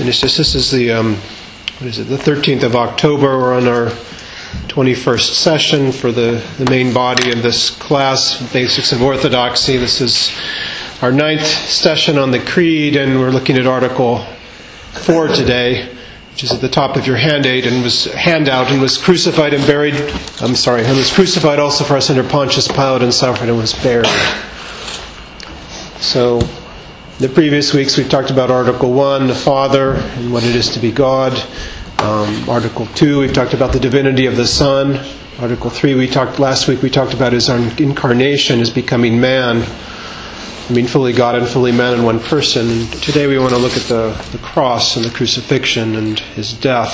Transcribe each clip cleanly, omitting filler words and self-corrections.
finish this. This is the, the 13th of October. We're on our 21st session for the main body of this class, Basics of Orthodoxy. This is our 9th session on the Creed, and we're looking at Article 4 today, which is at the top of your handout, and was crucified and buried. And was crucified also for us under Pontius Pilate, and suffered and was buried. So, the previous weeks we've talked about Article 1, the Father, and what it is to be God. Article 2, we've talked about the divinity of the Son. Article 3, last week we talked about his incarnation, his becoming man, being fully God and fully man in one person. And today we want to look at the cross and the crucifixion and his death.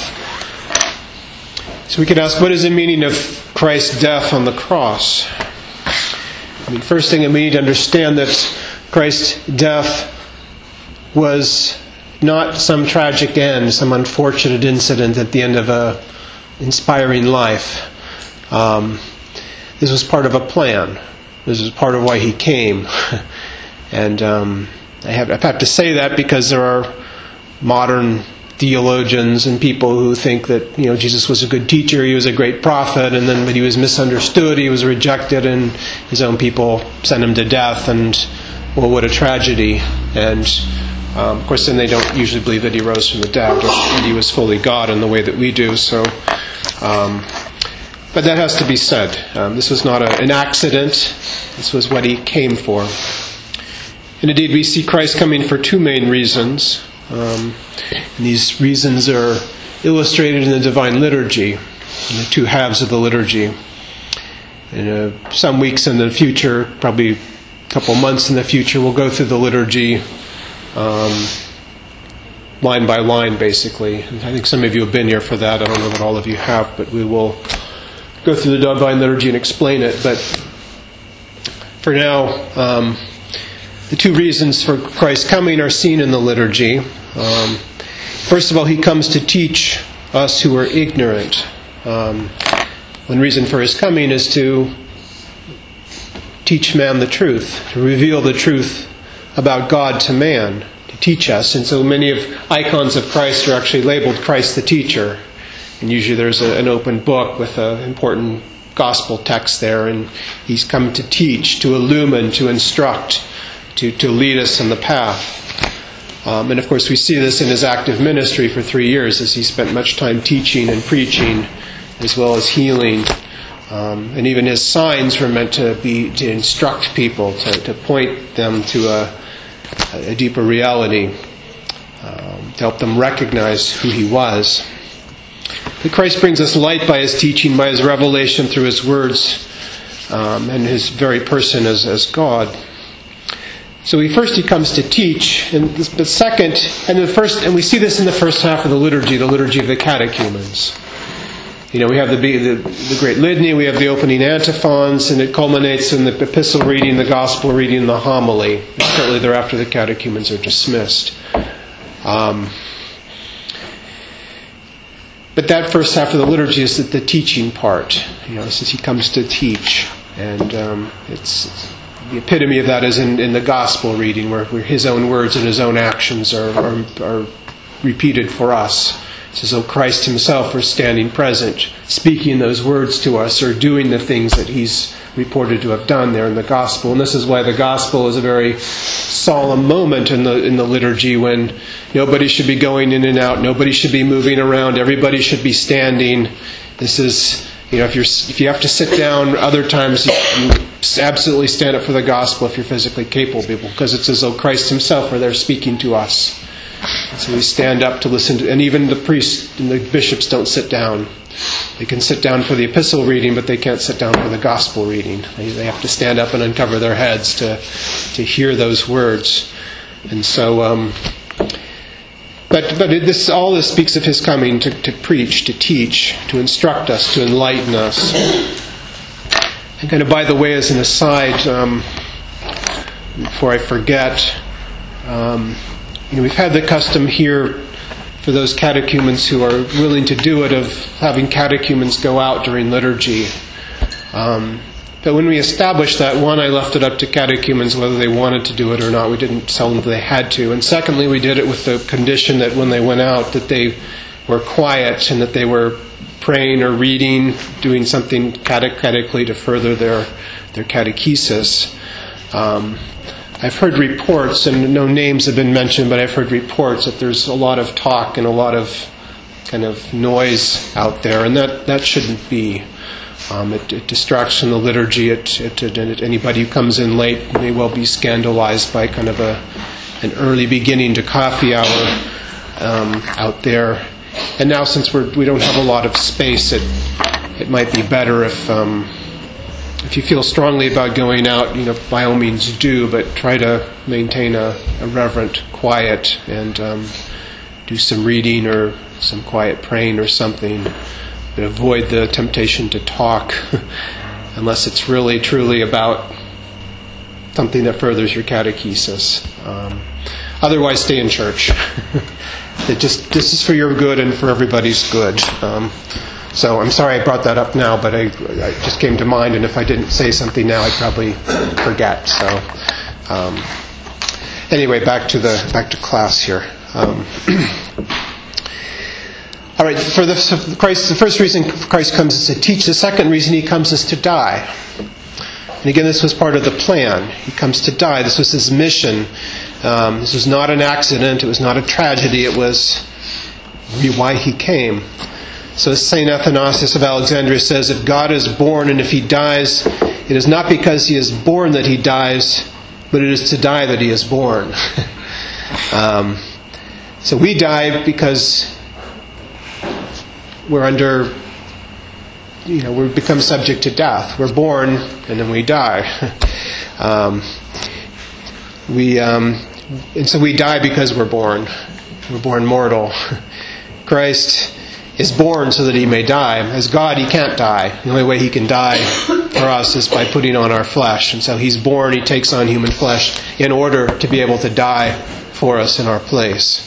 So we could ask, what is the meaning of Christ's death on the cross? First thing that we need to understand that Christ's death was not some tragic end, some unfortunate incident at the end of an inspiring life. This was part of a plan. This is part of why he came. And I have to say that because there are modern theologians and people who think that Jesus was a good teacher, he was a great prophet, and then but he was misunderstood, he was rejected, and his own people sent him to death, and well, what a tragedy. And of course, then they don't usually believe that he rose from the dead, or that he was fully God in the way that we do. So, but that has to be said. This was not an accident. This was what he came for. And indeed, we see Christ coming for two main reasons. And these reasons are illustrated in the Divine Liturgy, in the two halves of the liturgy. And some weeks in the future, probably a couple months in the future, we'll go through the liturgy line by line, basically. And I think some of you have been here for that. I don't know that all of you have, but we will go through the Divine Liturgy and explain it. But for now, the two reasons for Christ's coming are seen in the liturgy. First of all, he comes to teach us who are ignorant. One reason for his coming is to teach man the truth, to reveal the truth about God to man, to teach us. And so many of icons of Christ are actually labeled Christ the Teacher. And usually there's an open book with an important gospel text there, and he's come to teach, to illumine, to instruct, to lead us in the path. And of course we see this in his active ministry for 3 years, as he spent much time teaching and preaching, as well as healing. And even his signs were meant to instruct people, to point them to a deeper reality, to help them recognize who he was. But Christ brings us light by his teaching, by his revelation through his words, and his very person as God. So he comes to teach, but second, and we see this in the first half of the liturgy of the catechumens. We have the great litany, we have the opening antiphons, and it culminates in the epistle reading, the gospel reading, and the homily. Shortly thereafter, the catechumens are dismissed. But that first half of the liturgy is the teaching part. Since he comes to teach, and it's the epitome of that is in the gospel reading, where his own words and his own actions are repeated for us. It's as though Christ himself was standing present, speaking those words to us, or doing the things that he's reported to have done there in the gospel. And this is why the gospel is a very solemn moment in the liturgy, when nobody should be going in and out, nobody should be moving around, everybody should be standing. This is, if you have to sit down, other times you absolutely stand up for the gospel if you're physically capable, because it's as though Christ himself are there speaking to us. And so we stand up to listen to, and even the priests and the bishops don't sit down. They can sit down for the epistle reading, but they can't sit down for the gospel reading. They have to stand up and uncover their heads to hear those words. And so, but all this speaks of his coming to preach, to teach, to instruct us, to enlighten us. And kind of by the way, as an aside, before I forget, we've had the custom here for those catechumens who are willing to do it, of having catechumens go out during liturgy. But when we established that, one, I left it up to catechumens whether they wanted to do it or not. We didn't tell them they had to. And secondly, we did it with the condition that when they went out, that they were quiet and that they were praying or reading, doing something catechetically to further their catechesis. I've heard reports, and no names have been mentioned, but I've heard reports that there's a lot of talk and a lot of kind of noise out there, and that shouldn't be. It distracts from the liturgy. Anybody who comes in late may well be scandalized by kind of an early beginning to coffee hour out there. And now, since we don't have a lot of space, it might be better if you feel strongly about going out, by all means do, but try to maintain a reverent quiet and do some reading or some quiet praying or something. But avoid the temptation to talk unless it's really, truly about something that furthers your catechesis. Otherwise, stay in church. This is for your good and for everybody's good. So I'm sorry I brought that up now, but I just came to mind, and if I didn't say something now, I'd probably forget. So anyway, back to class here. All right. The first reason Christ comes is to teach. The second reason He comes is to die. And again, this was part of the plan. He comes to die. This was His mission. This was not an accident. It was not a tragedy. It was why He came. So St. Athanasius of Alexandria says, if God is born and if He dies, it is not because He is born that He dies, but it is to die that He is born. So we die because we're under, we become subject to death. We're born and then we die. And so we die because we're born. We're born mortal. Christ is born so that He may die. As God, He can't die. The only way He can die for us is by putting on our flesh. And so He's born, He takes on human flesh in order to be able to die for us in our place.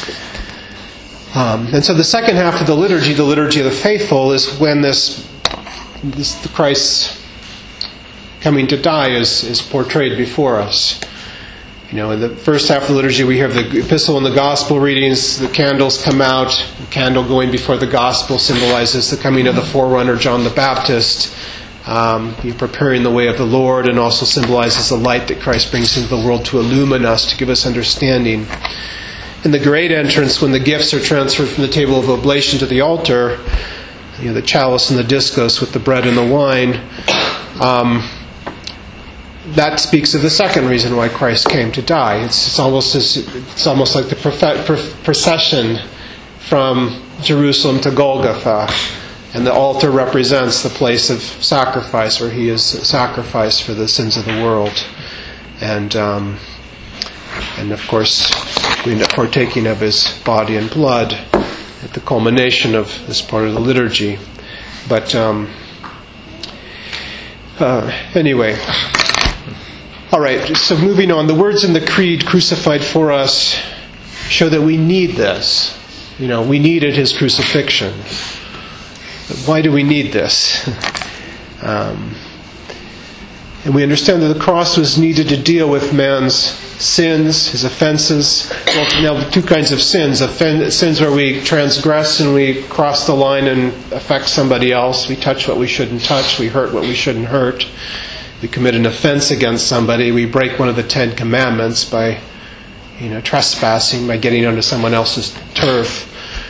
And so the second half of the liturgy of the faithful, is when the Christ's coming to die is portrayed before us. In the first half of the liturgy, we have the epistle and the gospel readings. The candles come out. The candle going before the gospel symbolizes the coming of the forerunner, John the Baptist, preparing the way of the Lord, and also symbolizes the light that Christ brings into the world to illumine us, to give us understanding. In the great entrance, when the gifts are transferred from the table of oblation to the altar, the chalice and the discos with the bread and the wine, that speaks of the second reason why Christ came to die. It's almost like the procession from Jerusalem to Golgotha, and the altar represents the place of sacrifice, where He is sacrificed for the sins of the world, and of course we end up partaking of His body and blood at the culmination of this part of the liturgy. But anyway. All right, so moving on. The words in the Creed, crucified for us, show that we need this. We needed His crucifixion. But why do we need this? And we understand that the cross was needed to deal with man's sins, his offenses. Well, two kinds of sins. Sins where we transgress and we cross the line and affect somebody else. We touch what we shouldn't touch. We hurt what we shouldn't hurt. We commit an offense against somebody. We break one of the 10 Commandments by, trespassing, by getting onto someone else's turf,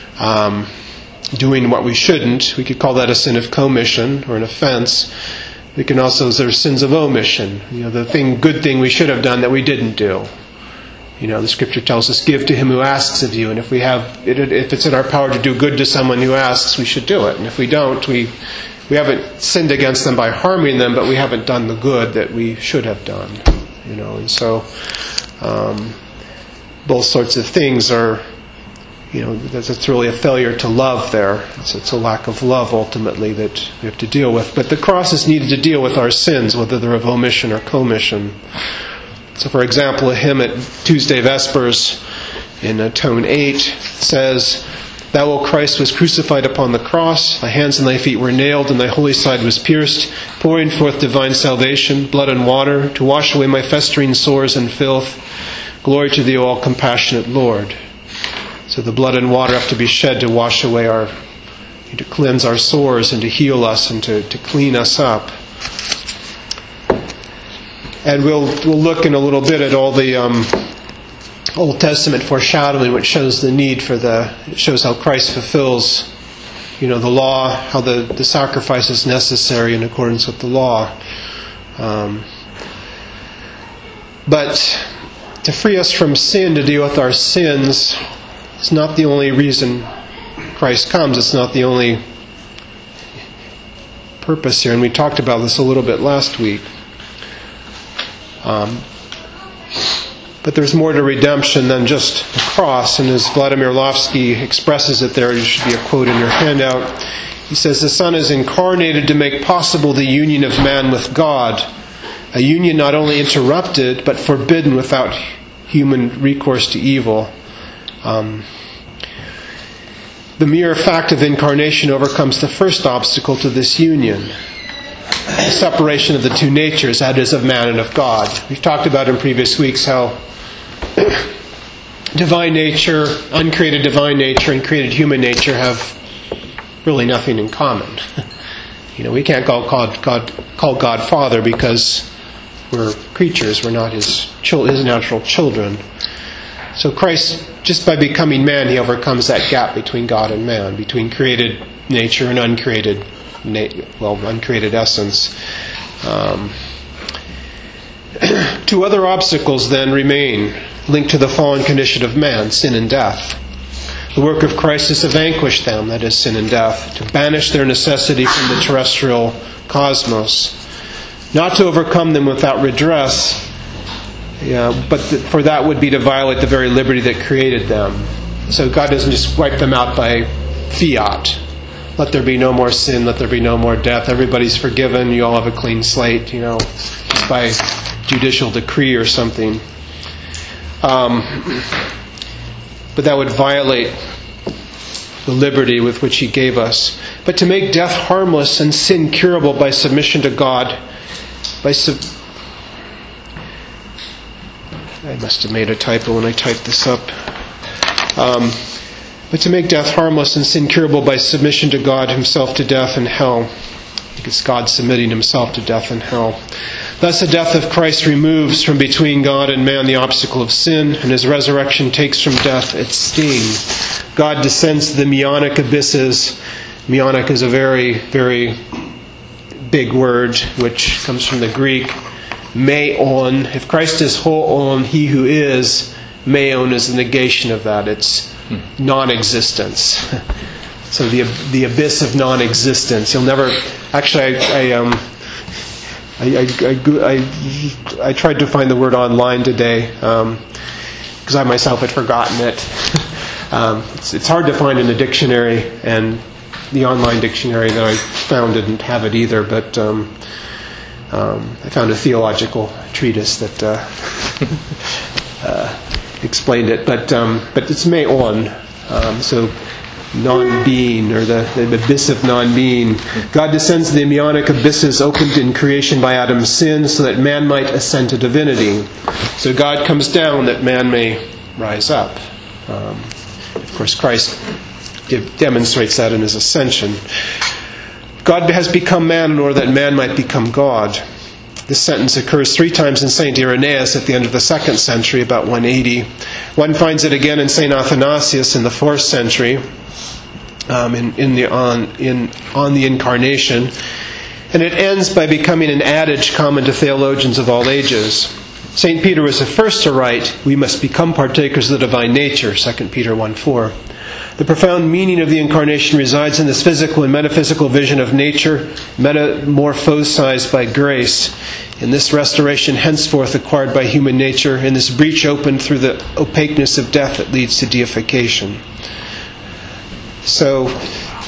doing what we shouldn't. We could call that a sin of commission or an offense. We can also, there's sins of omission. The good thing we should have done that we didn't do. The Scripture tells us, give to him who asks of you. And if it's in our power to do good to someone who asks, we should do it. And if we don't, we haven't sinned against them by harming them, but we haven't done the good that we should have done. And so both sorts of things are, that's really a failure to love there. It's a lack of love ultimately that we have to deal with. But the cross is needed to deal with our sins, whether they're of omission or commission. So for example, a hymn at Tuesday Vespers in tone 8 says, Thou, O Christ, was crucified upon the cross. Thy hands and thy feet were nailed, and thy holy side was pierced, pouring forth divine salvation, blood and water, to wash away my festering sores and filth. Glory to thee, O all compassionate Lord. So the blood and water have to be shed to wash away to cleanse our sores and to heal us and to clean us up. And we'll look in a little bit at all the Old Testament foreshadowing, which shows the need it shows how Christ fulfills, the law, how the sacrifice is necessary in accordance with the law. But to free us from sin, to deal with our sins, is not the only reason Christ comes. It's not the only purpose here. And we talked about this a little bit last week. But there's more to redemption than just the cross. And as Vladimir Lavsky expresses it there should be a quote in your handout. He says, the Son is incarnated to make possible the union of man with God. A union not only interrupted, but forbidden without human recourse to evil. The mere fact of incarnation overcomes the first obstacle to this union. The separation of the two natures, that is, of man and of God. We've talked about in previous weeks how divine nature, uncreated divine nature, and created human nature have really nothing in common. We can't call God Father because we're creatures. We're not His natural children. So Christ, just by becoming man, He overcomes that gap between God and man, between created nature and uncreated essence. Two other obstacles then remain, linked to the fallen condition of man, sin and death. The work of Christ is to vanquish them, that is, sin and death, to banish their necessity from the terrestrial cosmos. Not to overcome them without redress, but for that would be to violate the very liberty that created them. So God doesn't just wipe them out by fiat. Let there be no more sin, let there be no more death. Everybody's forgiven, you all have a clean slate, by judicial decree or something. But that would violate the liberty with which He gave us. But to make death harmless and sin curable by submission to God, I must have made a typo when I typed this up. But to make death harmless and sin curable by submission to God Himself to death and hell. I think it's God submitting Himself to death and hell. Thus the death of Christ removes from between God and man the obstacle of sin, and His resurrection takes from death its sting. God descends to the meonic abysses. Meonic is a very, very big word, which comes from the Greek, meon. If Christ is hoon, He who is, meon is the negation of that. It's non-existence. So the abyss of non-existence. You'll never... Actually, I tried to find the word online today because I myself had forgotten it. It's hard to find in the dictionary, and the online dictionary that I found didn't have it either, but I found a theological treatise that explained it. But it's meon, so non-being, or the abyss of non-being. God descends to the meonic abysses opened in creation by Adam's sin so that man might ascend to divinity. So God comes down that man may rise up. Of course, Christ demonstrates that in His ascension. God has become man in order that man might become God. This sentence occurs 3 times in St. Irenaeus at the end of the 2nd century, about 180. One finds it again in St. Athanasius in the 4th century, on the Incarnation. And it ends by becoming an adage common to theologians of all ages. St. Peter was the first to write, "We must become partakers of the divine nature," 2 Peter 1:4. The profound meaning of the Incarnation resides in this physical and metaphysical vision of nature, metamorphosized by grace, in this restoration henceforth acquired by human nature, in this breach opened through the opaqueness of death that leads to deification. So,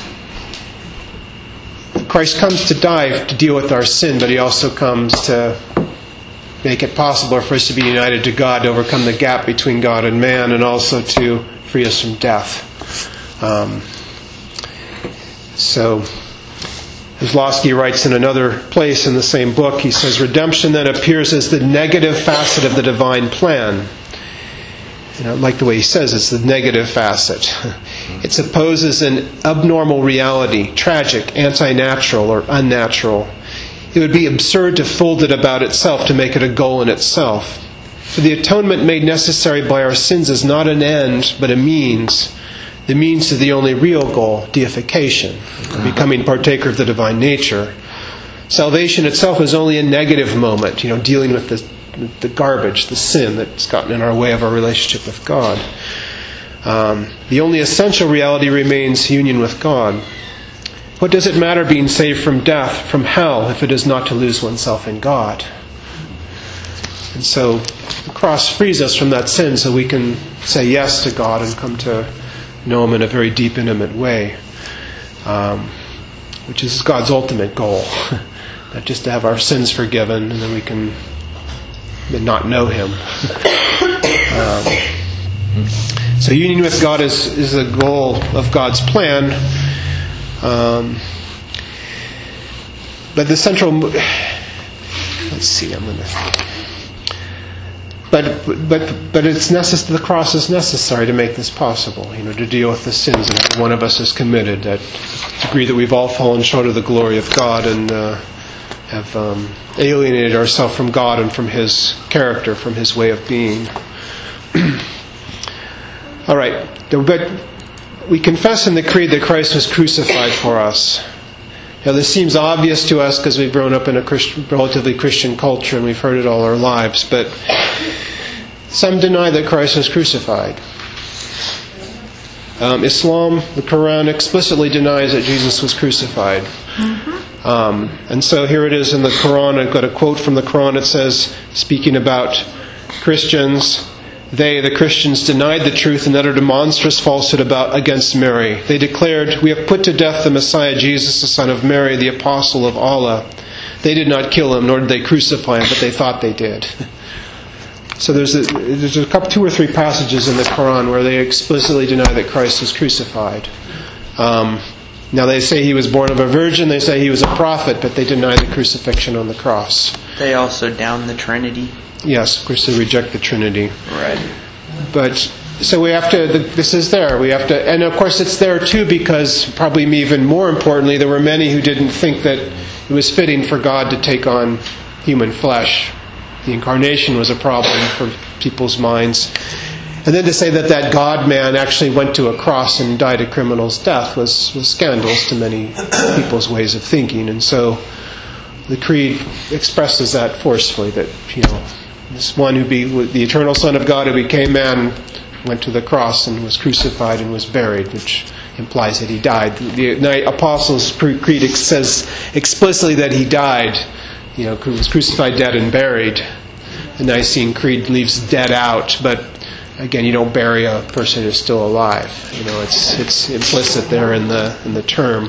Christ comes to die to deal with our sin, but He also comes to make it possible for us to be united to God, to overcome the gap between God and man, and also to free us from death. So Kozlowski writes in another place in the same book, he says, redemption then appears as the negative facet of the divine plan. And I like the way he says it's the negative facet. It supposes an abnormal reality, tragic, anti-natural, or unnatural. It would be absurd to fold it about itself, to make it a goal in itself. For the atonement made necessary by our sins is not an end, but a means. The means to the only real goal, deification, becoming partaker of the divine nature. Salvation itself is only a negative moment, dealing with the garbage, the sin that's gotten in our way of our relationship with God. The only essential reality remains union with God. What does it matter being saved from death, from hell, if it is not to lose oneself in God? And so the cross frees us from that sin so we can say yes to God and come to know Him in a very deep, intimate way, which is God's ultimate goal. Not just to have our sins forgiven and then we can not know Him. So union with God is the goal of God's plan. But the central... Let's see, I'm going to... But it's necessary. The cross is necessary to make this possible. To deal with the sins that every one of us has committed. That degree that we've all fallen short of the glory of God and have alienated ourselves from God and from His character, from His way of being. All right, but we confess in the Creed that Christ was crucified for us. Now, this seems obvious to us because we've grown up in a relatively Christian culture and we've heard it all our lives, but some deny that Christ was crucified. Islam, the Quran, explicitly denies that Jesus was crucified. And so here it is in the Quran. I've got a quote from the Quran. It says, speaking about Christians, they, the Christians, denied the truth and uttered a monstrous falsehood against Mary. They declared, "We have put to death the Messiah, Jesus, the son of Mary, the apostle of Allah. They did not kill him, nor did they crucify him, but they thought they did." So there's a couple, 2 or 3 passages in the Quran where they explicitly deny that Christ was crucified. Now they say He was born of a virgin, they say He was a prophet, but they deny the crucifixion on the cross. They also down the Trinity. Yes, of course they reject the Trinity. Right. But so we have to. This is there. We have to, and of course it's there too because probably even more importantly, there were many who didn't think that it was fitting for God to take on human flesh. The incarnation was a problem for people's minds, and then to say that God-man actually went to a cross and died a criminal's death was scandalous to many people's ways of thinking, and so the Creed expresses that forcefully. That this one who the eternal Son of God who became man went to the cross and was crucified and was buried, which implies that He died. The Apostles' Creed says explicitly that He died. Was crucified, dead, and buried. The Nicene Creed leaves dead out, but again, you don't bury a person who's still alive. It's implicit there in the term.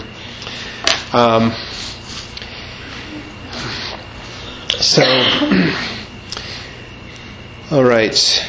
All right.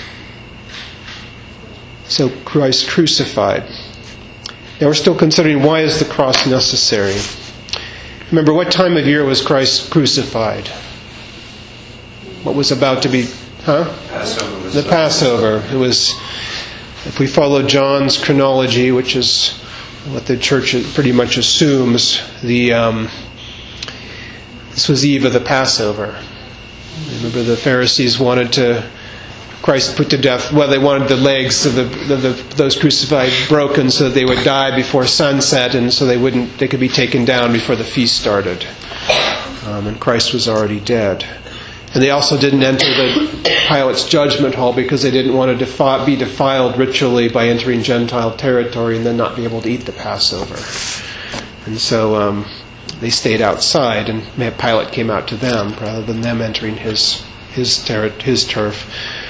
So Christ crucified. Now we're still considering, why is the cross necessary? Remember, what time of year was Christ crucified? What was about to be... Passover. The Passover. It was, if we follow John's chronology, which is what the church pretty much assumes, this was the eve of the Passover. Remember, the Pharisees wanted Christ put to death. Well, they wanted the legs of those crucified broken so that they would die before sunset, and so they could be taken down before the feast started. And Christ was already dead. And they also didn't enter Pilate's judgment hall because they didn't want to be defiled ritually by entering Gentile territory and then not be able to eat the Passover. And so they stayed outside, and Pilate came out to them rather than them entering his turf.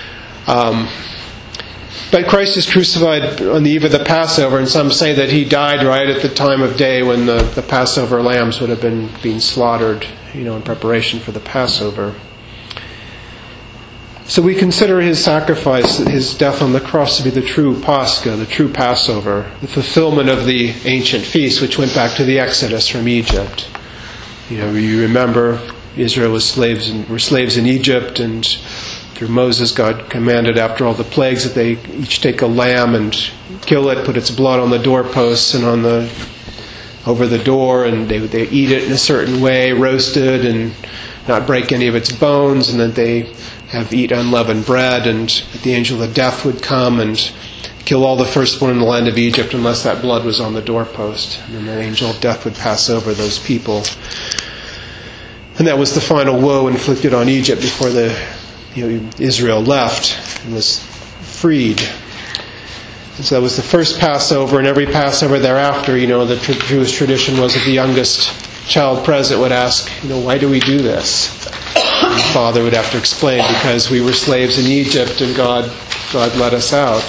But Christ is crucified on the eve of the Passover, and some say that He died right at the time of day when the Passover lambs would have been being slaughtered, in preparation for the Passover. So we consider his sacrifice, his death on the cross, to be the true Pascha, the true Passover, the fulfillment of the ancient feast, which went back to the Exodus from Egypt. You remember Israel were slaves in Egypt, and through Moses, God commanded after all the plagues that they each take a lamb and kill it, put its blood on the doorposts and over the door, and they eat it in a certain way, roasted, and not break any of its bones, and that they eat unleavened bread, and that the angel of death would come and kill all the firstborn in the land of Egypt unless that blood was on the doorpost. And then the angel of death would pass over those people. And that was the final woe inflicted on Egypt before Israel left and was freed. And so that was the first Passover, and every Passover thereafter, the Jewish tradition was that the youngest child present would ask, why do we do this? And the father would have to explain, because we were slaves in Egypt and God let us out.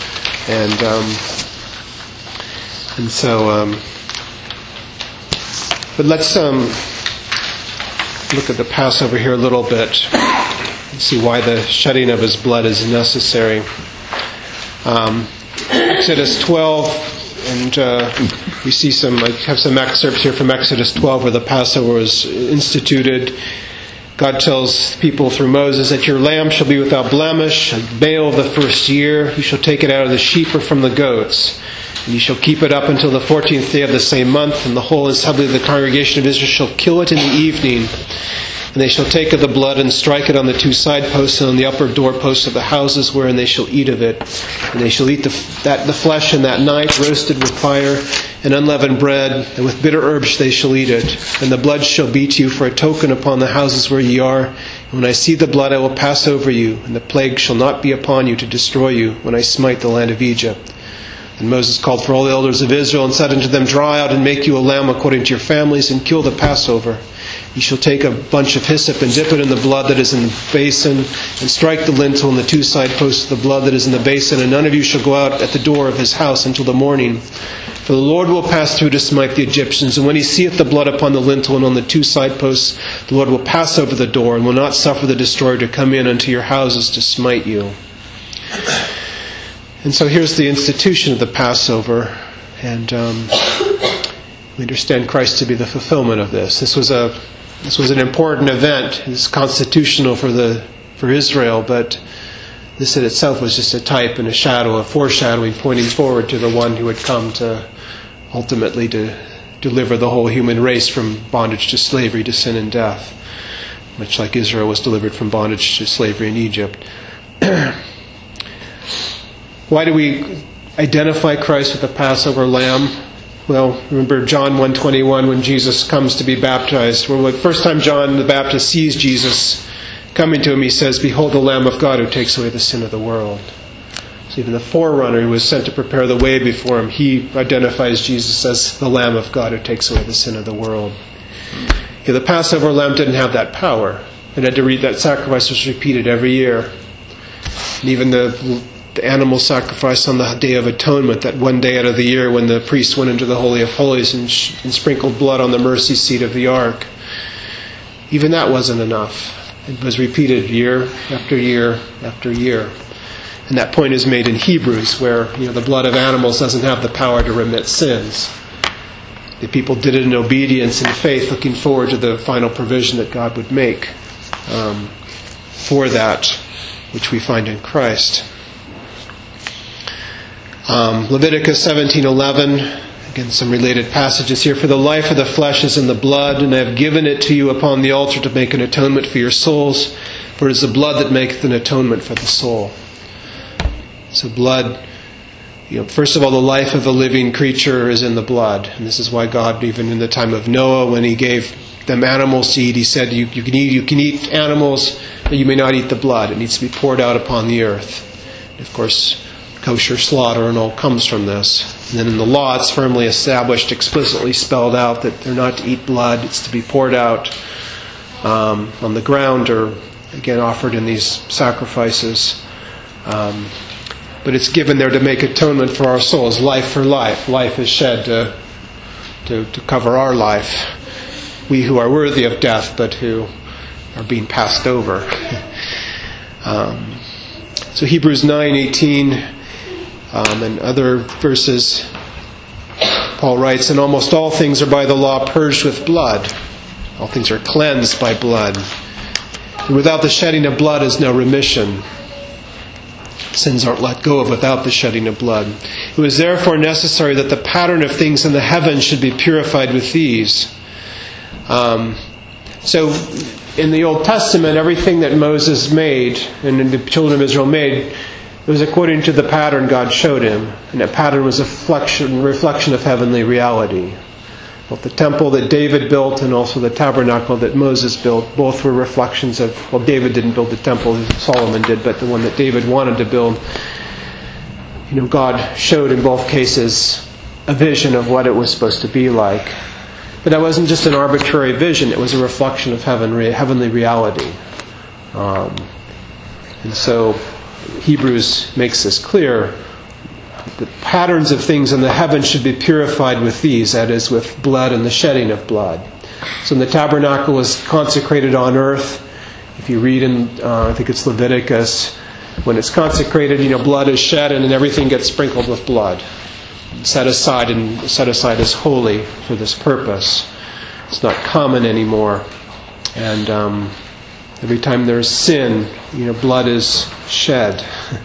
But let's look at the Passover here a little bit and see why the shedding of his blood is necessary. Exodus 12, and we see I have some excerpts here from Exodus 12 where the Passover was instituted. God tells people through Moses that your lamb shall be without blemish, a male of the first year. You shall take it out of the sheep or from the goats. And you shall keep it up until the 14th day of the same month, and the whole assembly of the congregation of Israel shall kill it in the evening. And they shall take of the blood and strike it on the two side posts and on the upper doorposts of the houses wherein they shall eat of it. And they shall eat the flesh in that night, roasted with fire and unleavened bread, and with bitter herbs they shall eat it. And the blood shall be to you for a token upon the houses where ye are. And when I see the blood, I will pass over you, and the plague shall not be upon you to destroy you when I smite the land of Egypt. And Moses called for all the elders of Israel and said unto them, draw out and make you a lamb according to your families, and kill the Passover. You shall take a bunch of hyssop and dip it in the blood that is in the basin, and strike the lintel and the two side posts of the blood that is in the basin, and none of you shall go out at the door of his house until the morning. For the Lord will pass through to smite the Egyptians, and when he seeth the blood upon the lintel and on the two side posts, the Lord will pass over the door, and will not suffer the destroyer to come in unto your houses to smite you. And so here's the institution of the Passover, and we understand Christ to be the fulfillment of this. This was an important event. It's constitutional for Israel, but this in itself was just a type and a shadow, a foreshadowing, pointing forward to the one who would come to ultimately to deliver the whole human race from bondage to slavery to sin and death, much like Israel was delivered from bondage to slavery in Egypt. Why do we identify Christ with the Passover lamb? Well, remember John 1:21 when Jesus comes to be baptized. Well, the first time John the Baptist sees Jesus coming to him, he says, behold the Lamb of God who takes away the sin of the world. So even the forerunner who was sent to prepare the way before him, he identifies Jesus as the Lamb of God who takes away the sin of the world. The Passover lamb didn't have that power. It had to read that sacrifice was repeated every year. And even the animal sacrifice on the Day of Atonement, that one day out of the year when the priest went into the Holy of Holies and sprinkled blood on the mercy seat of the ark. Even that wasn't enough. It was repeated year after year after year. And that point is made in Hebrews, where the blood of animals doesn't have the power to remit sins. The people did it in obedience and faith, looking forward to the final provision that God would make for that which we find in Christ. Leviticus 17:11, again some related passages here. For the life of the flesh is in the blood, and I have given it to you upon the altar to make an atonement for your souls, for it is the blood that maketh an atonement for the soul. So blood, first of all, the life of a living creature is in the blood, and this is why God, even in the time of Noah, when he gave them animals to eat, he said, you can eat animals, but you may not eat the blood. It needs to be poured out upon the earth. And of course, kosher slaughter and all comes from this. And then in the law, it's firmly established, explicitly spelled out that they're not to eat blood. It's to be poured out on the ground, or again offered in these sacrifices. But it's given there to make atonement for our souls, life for life. Life is shed to cover our life. We who are worthy of death, but who are being passed over. So Hebrews 9:18 and other verses, Paul writes, "And almost all things are by the law purged with blood. All things are cleansed by blood. And without the shedding of blood is no remission. Sins aren't let go of without the shedding of blood. It was therefore necessary that the pattern of things in the heavens should be purified with these." So in the Old Testament, everything that Moses made and the children of Israel made, it was according to the pattern God showed him. And that pattern was a reflection of heavenly reality. Both the temple that David built and also the tabernacle that Moses built, both were reflections of, well, David didn't build the temple, Solomon did, but the one that David wanted to build, God showed in both cases a vision of what it was supposed to be like. But that wasn't just an arbitrary vision, it was a reflection of heavenly reality. And so Hebrews makes this clear. The patterns of things in the heavens should be purified with these, that is, with blood and the shedding of blood. So when the tabernacle was consecrated on earth, if you read in, I think it's Leviticus, when it's consecrated, blood is shed and then everything gets sprinkled with blood. Set aside as holy for this purpose. It's not common anymore. And every time there's sin, blood is shed.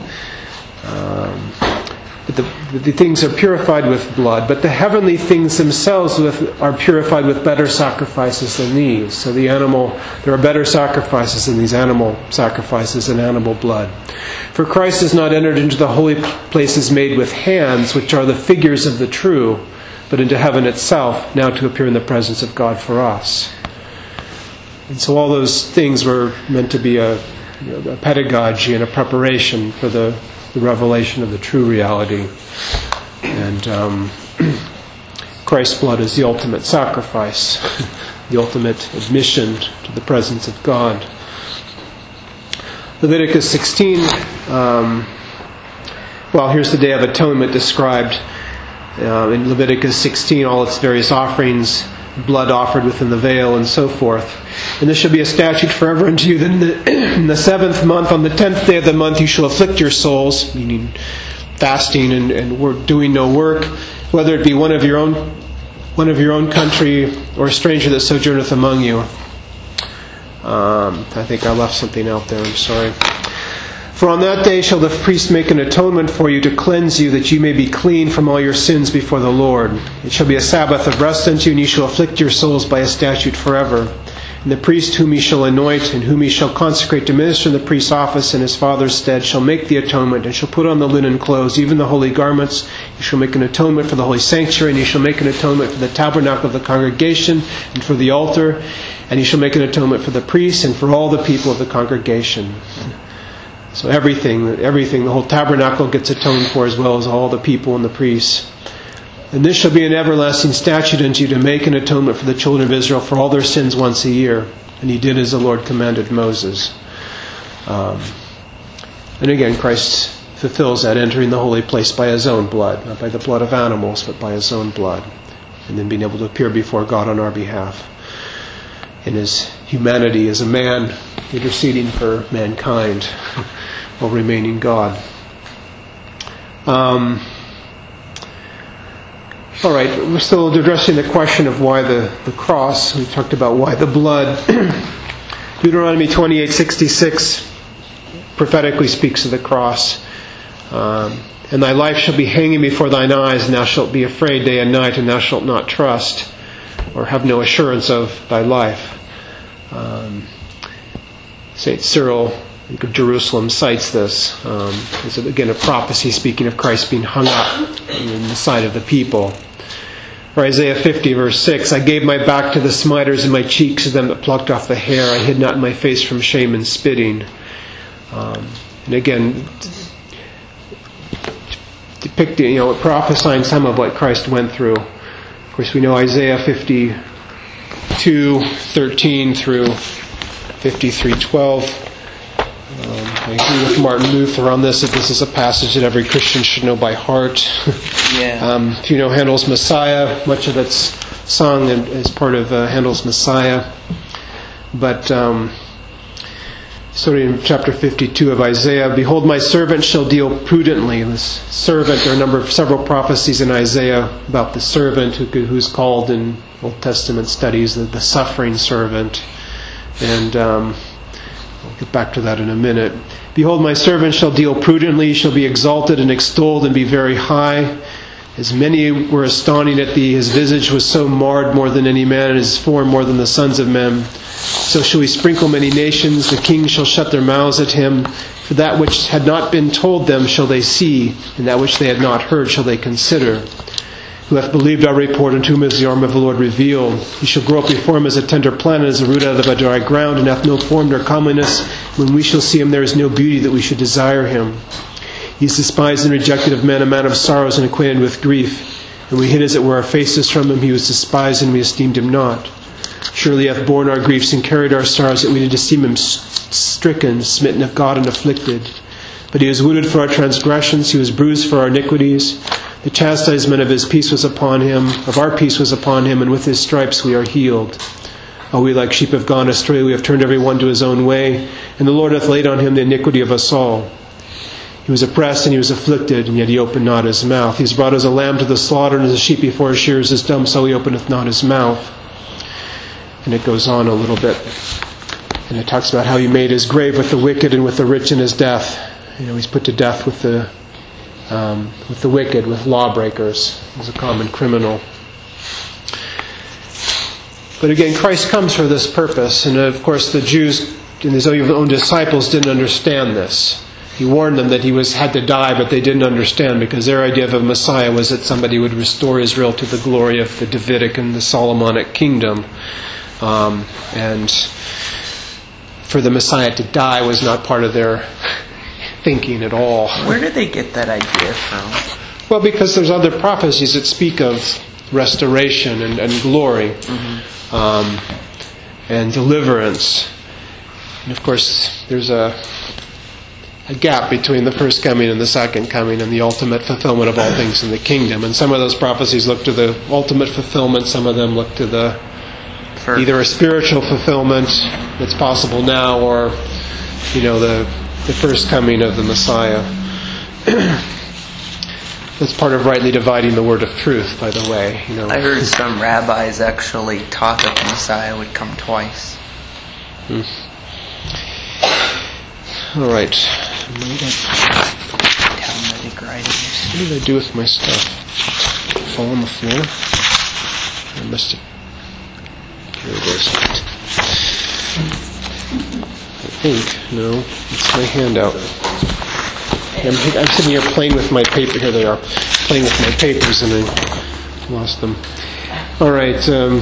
But the things are purified with blood, but the heavenly things themselves are purified with better sacrifices than these. So there are better sacrifices than these animal sacrifices and animal blood. For Christ has not entered into the holy places made with hands, which are the figures of the true, but into heaven itself, now to appear in the presence of God for us. And so all those things were meant to be a pedagogy and a preparation for the revelation of the true reality. And Christ's blood is the ultimate sacrifice, the ultimate admission to the presence of God. Leviticus 16, here's the Day of Atonement described in Leviticus 16, all its various offerings, blood offered within the veil and so forth. "And this shall be a statute forever unto you, that in the 7th month, on the 10th day of the month, you shall afflict your souls," meaning fasting and doing no work, "whether it be one of your own country, or a stranger that sojourneth among you." I think I left something out there, I'm sorry. "For on that day shall the priest make an atonement for you to cleanse you, that you may be clean from all your sins before the Lord. It shall be a Sabbath of rest unto you, and you shall afflict your souls by a statute forever. And the priest whom he shall anoint, and whom he shall consecrate to minister in the priest's office in his father's stead, shall make the atonement, and shall put on the linen clothes, even the holy garments. He shall make an atonement for the holy sanctuary, and he shall make an atonement for the tabernacle of the congregation, and for the altar, and he shall make an atonement for the priests, and for all the people of the congregation." So everything, the whole tabernacle gets atoned for, as well as all the people and the priests. "And this shall be an everlasting statute unto you, to make an atonement for the children of Israel for all their sins once a year." And he did as the Lord commanded Moses. And again, Christ fulfills that, entering the holy place by his own blood, not by the blood of animals, but by his own blood, and then being able to appear before God on our behalf in his humanity as a man interceding for mankind while remaining God. All right, we're still addressing the question of why the cross. We talked about why the blood. Deuteronomy 28:66 prophetically speaks of the cross. "And thy life shall be hanging before thine eyes, and thou shalt be afraid day and night, and thou shalt not trust, or have no assurance of thy life." St. Cyril of Jerusalem cites this. It's again a prophecy speaking of Christ being hung up in the sight of the people. Or Isaiah 50 verse 6, "I gave my back to the smiters and my cheeks to them that plucked off the hair. I hid not my face from shame and spitting." And again, depicting, prophesying some of what Christ went through. Of course, we know Isaiah 52:13 through 53:12. I agree with Martin Luther on this, that this is a passage that every Christian should know by heart. Yeah. If you know Handel's Messiah, much of it's sung as part of Handel's Messiah. But Starting in chapter 52 of Isaiah, "Behold, my servant shall deal prudently." This servant, there are several prophecies in Isaiah about the servant who's called in Old Testament studies the suffering servant. And I'll get back to that in a minute. "Behold, my servant shall deal prudently, he shall be exalted and extolled and be very high. As many were astonished at thee, his visage was so marred more than any man, and his form more than the sons of men. So shall he sprinkle many nations, the kings shall shut their mouths at him. For that which had not been told them shall they see, and that which they had not heard shall they consider. Who hath believed our report, and to whom is the arm of the Lord revealed? He shall grow up before him as a tender plant, and as a root out of a dry ground, and hath no form nor comeliness. When we shall see him, there is no beauty that we should desire him. He is despised and rejected of men, a man of sorrows and acquainted with grief. And we hid as it were our faces from him. He was despised, and we esteemed him not. Surely he hath borne our griefs and carried our sorrows, that we did esteem him stricken, smitten of God, and afflicted. But he was wounded for our transgressions, he was bruised for our iniquities. The chastisement of his peace was upon him, of our peace was upon him, and with his stripes we are healed. All we like sheep have gone astray, we have turned every one to his own way, and the Lord hath laid on him the iniquity of us all. He was oppressed and he was afflicted, and yet he opened not his mouth. He is brought as a lamb to the slaughter, and as a sheep before his shearers is dumb, so he openeth not his mouth." And it goes on a little bit. And it talks about how he made his grave with the wicked and with the rich in his death. He's put to death with the wicked, with lawbreakers, as a common criminal. But again, Christ comes for this purpose. And of course the Jews and his own disciples didn't understand this. He warned them that he had to die, but they didn't understand, because their idea of a Messiah was that somebody would restore Israel to the glory of the Davidic and the Solomonic kingdom. And for the Messiah to die was not part of their thinking at all. Where did they get that idea from? Well, because there's other prophecies that speak of restoration and glory, and deliverance. And of course, there's a gap between the first coming and the second coming and the ultimate fulfillment of all things in the kingdom. And some of those prophecies look to the ultimate fulfillment, some of them look to either a spiritual fulfillment that's possible now, or the first coming of the Messiah. That's part of rightly dividing the word of truth, by the way. I heard some rabbis actually taught that the Messiah would come twice. All right. Talmudic writings. What did I do with my stuff? Fall on the floor? I must have... Here it is. I think. No. It's my handout. I'm sitting here playing with my paper. Here they are. Playing with my papers, and I lost them. All right.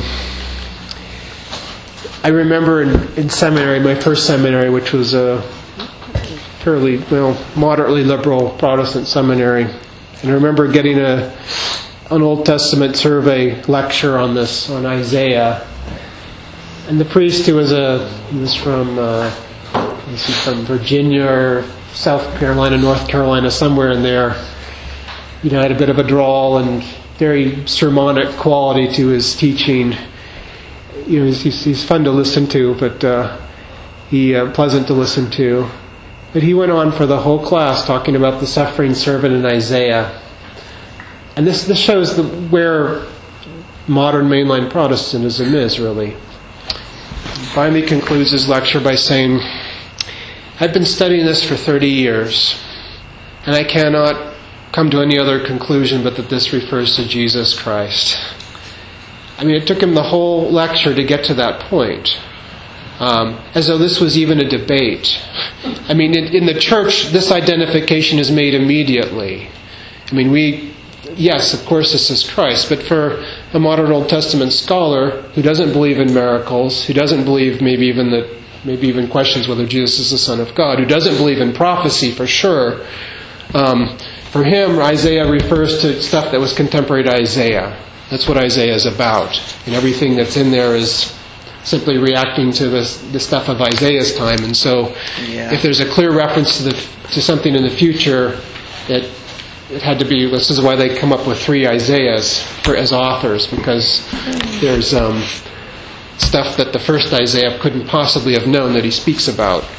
I remember in seminary, my first seminary, which was a fairly, moderately liberal Protestant seminary, and I remember getting an Old Testament survey lecture on Isaiah, and the priest, who was from Virginia or South Carolina, North Carolina, somewhere in there, had a bit of a drawl and very sermonic quality to his teaching. He's fun to listen to, but pleasant to listen to. But he went on for the whole class talking about the suffering servant in Isaiah. And this shows where modern mainline Protestantism is, really. He finally concludes his lecture by saying, "I've been studying this for 30 years, and I cannot come to any other conclusion but that this refers to Jesus Christ." It took him the whole lecture to get to that point. As though this was even a debate. In the church, this identification is made immediately. Yes, of course this is Christ, but for a modern Old Testament scholar who doesn't believe in miracles, who doesn't believe maybe even questions whether Jesus is the Son of God, who doesn't believe in prophecy for sure, for him Isaiah refers to stuff that was contemporary to Isaiah. That's what Isaiah is about. And everything that's in there is simply reacting to the stuff of Isaiah's time. And so if there's a clear reference to something in the future, it had to be, this is why they come up with 3 Isaiahs as authors, because there's stuff that the first Isaiah couldn't possibly have known that he speaks about.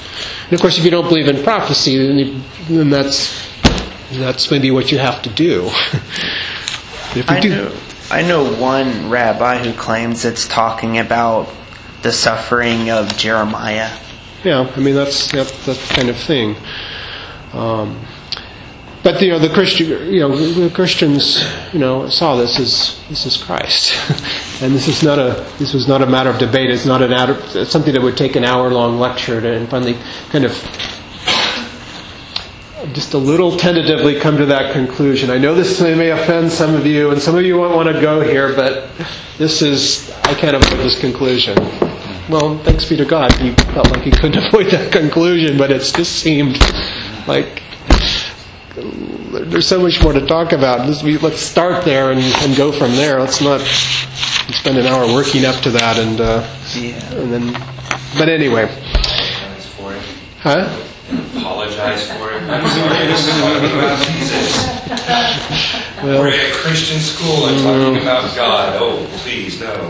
And of course, if you don't believe in prophecy, then that's maybe what you have to do. If you do. I know one rabbi who claims it's talking about the suffering of Jeremiah. Yeah, I mean that's that kind of thing. But the Christians saw this is Christ, and this was not a matter of debate. It's not it's something that would take an hour-long lecture to finally kind of just a little tentatively come to that conclusion. I know this may offend some of you, and some of you won't want to go here, but I can't avoid this conclusion. Well, thanks be to God, he felt like he couldn't avoid that conclusion, but it just seemed like there's so much more to talk about. Let's start there and go from there. Let's not spend an hour working up to that and then. But anyway. Huh? Apologize for it. I'm sorry, this is talking about Jesus. We're at a Christian school and talking about God. Oh, please, no.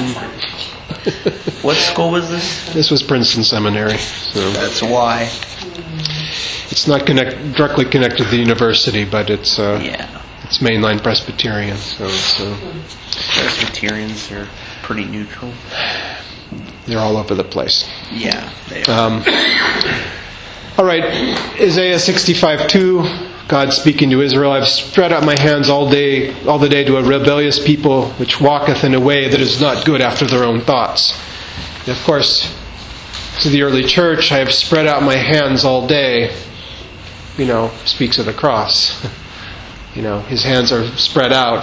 What school was this? This was Princeton Seminary. So that's why. It's not directly connected to the university, but it's mainline Presbyterian. So Presbyterians are pretty neutral. They're all over the place. Yeah, they are. All right, Isaiah 65:2, God speaking to Israel, I've spread out my hands all the day to a rebellious people which walketh in a way that is not good after their own thoughts. And of course, to the early church, I have spread out my hands all day, speaks of the cross. His hands are spread out,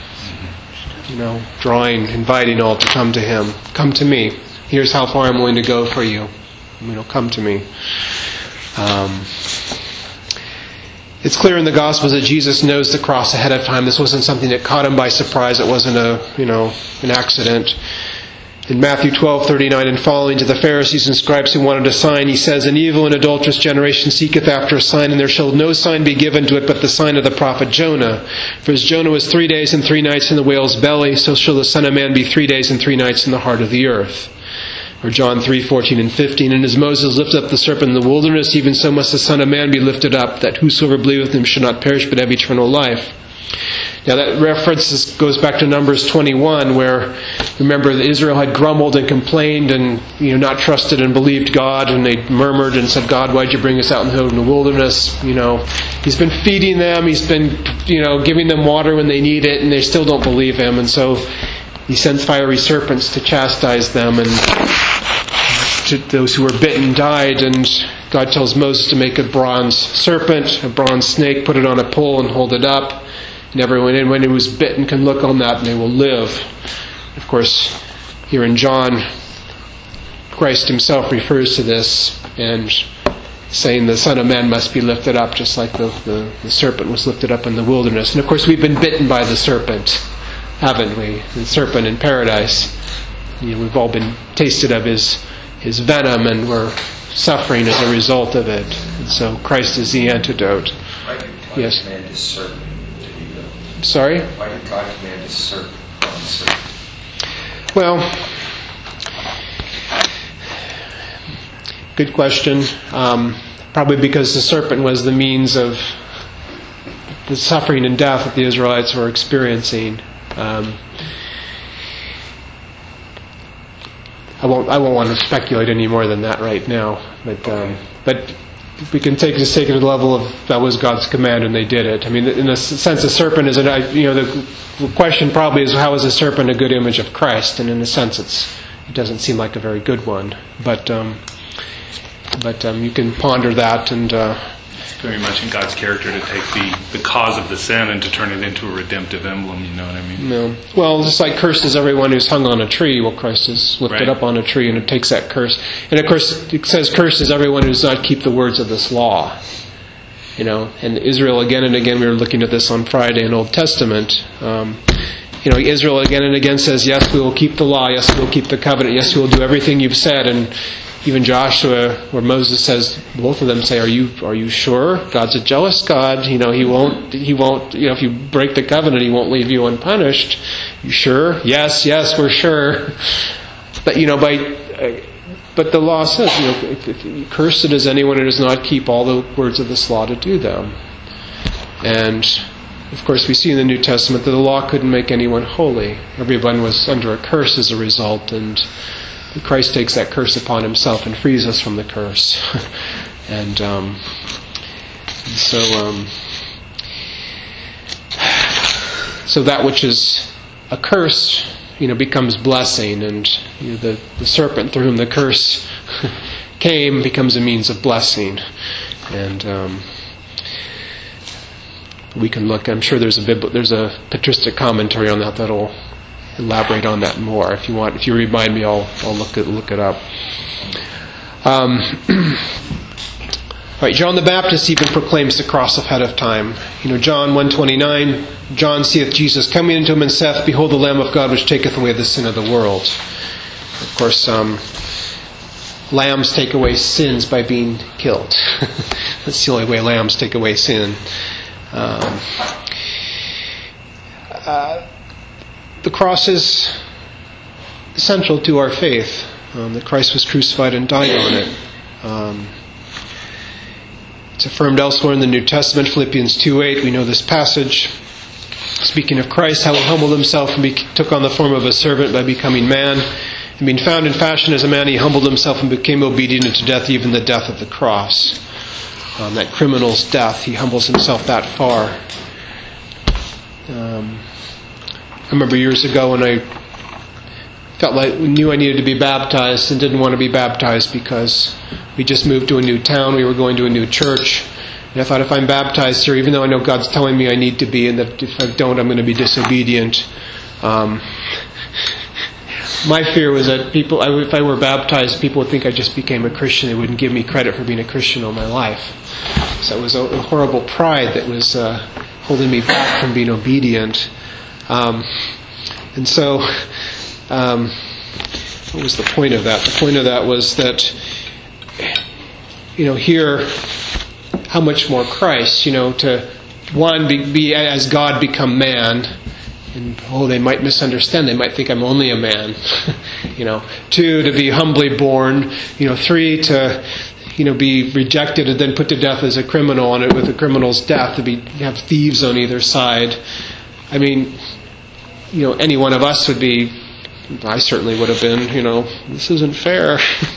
drawing, inviting all to come to him. Come to me. Here's how far I'm willing to go for you. Come to me. It's clear in the Gospels that Jesus knows the cross ahead of time. This wasn't something that caught him by surprise. It wasn't an accident. In Matthew 12:39 and following, to the Pharisees and scribes who wanted a sign, he says, "An evil and adulterous generation seeketh after a sign, and there shall no sign be given to it but the sign of the prophet Jonah. For as Jonah was 3 days and 3 nights in the whale's belly, so shall the Son of Man be 3 days and 3 nights in the heart of the earth." Or John 3:14 and 15, "And as Moses lifted up the serpent in the wilderness, even so must the Son of Man be lifted up, that whosoever believeth him should not perish but have eternal life." Now that reference goes back to Numbers 21, where, remember, Israel had grumbled and complained and not trusted and believed God, and they murmured and said, "God, why'd you bring us out in the wilderness? He's been feeding them, he's been giving them water when they need it, and they still don't believe him." And so he sends fiery serpents to chastise them, and to those who were bitten died. And God tells Moses to make a bronze serpent, a bronze snake, put it on a pole and hold it up. And everyone, when it was bitten, can look on that and they will live. Of course, here in John, Christ himself refers to this and saying the Son of Man must be lifted up, just like the serpent was lifted up in the wilderness. And of course, we've been bitten by the serpent, haven't we? The serpent in paradise. We've all been tasted of his venom, and we're suffering as a result of it. And so Christ is the antidote. Why did God command his serpent to be the... Sorry? Why did God command his serpent from the serpent? Well, good question. Probably because the serpent was the means of the suffering and death that the Israelites were experiencing. I won't want to speculate any more than that right now. But we can take it to the level of that was God's command and they did it. I mean, in a sense, the serpent is the question probably is, how is a serpent a good image of Christ? And in a sense, it doesn't seem like a very good one. But you can ponder that, and it's very much in God's character to take the cause of the sin and to turn it into a redemptive emblem. You know what I mean? No. Well, just like cursed is everyone who's hung on a tree. Well, Christ is lifted up on a tree, and it takes that curse. And of course, it says, "Cursed is everyone who does not keep the words of this law." And Israel again and again. We were looking at this on Friday in Old Testament. Israel again and again says, "Yes, we will keep the law. Yes, we will keep the covenant. Yes, we will do everything you've said." And even Joshua, where Moses says, both of them say, "Are you sure? God's a jealous God. He won't. If you break the covenant, He won't leave you unpunished. You sure? Yes, we're sure." But But the law says, if cursed is anyone who does not keep all the words of this law to do them. And, of course, we see in the New Testament that the law couldn't make anyone holy. Everyone was under a curse as a result, and Christ takes that curse upon himself and frees us from the curse. So that which is a curse, becomes blessing, and the serpent through whom the curse came becomes a means of blessing. And we can look. I'm sure there's a patristic commentary on that that'll elaborate on that more. If you remind me, I'll look it up. Right, John the Baptist even proclaims the cross ahead of time. John 1:29, John seeth Jesus coming unto him and saith, Behold the Lamb of God which taketh away the sin of the world. Of course, lambs take away sins by being killed. That's the only way lambs take away sin. The cross is central to our faith. That Christ was crucified and died on it. It's affirmed elsewhere in the New Testament, Philippians 2:8. We know this passage. Speaking of Christ, how he humbled himself and took on the form of a servant by becoming man. And being found in fashion as a man, he humbled himself and became obedient unto death, even the death of the cross. That criminal's death, he humbles himself that far. I remember years ago when I knew I needed to be baptized and didn't want to be baptized because we just moved to a new town, we were going to a new church, and I thought, if I'm baptized here, even though I know God's telling me I need to be, and that if I don't, I'm going to be disobedient. My fear was that if I were baptized, people would think I just became a Christian. They wouldn't give me credit for being a Christian all my life. So it was a horrible pride that was holding me back from being obedient. And so, what was the point of that? The point of that was that, here, how much more Christ, to, one, be as God become man, and, they might misunderstand, they might think I'm only a man, two, to be humbly born, three, to, be rejected and then put to death as a criminal, and with a criminal's death, to have thieves on either side. I mean, any one of us would be, I certainly would have been, this isn't fair.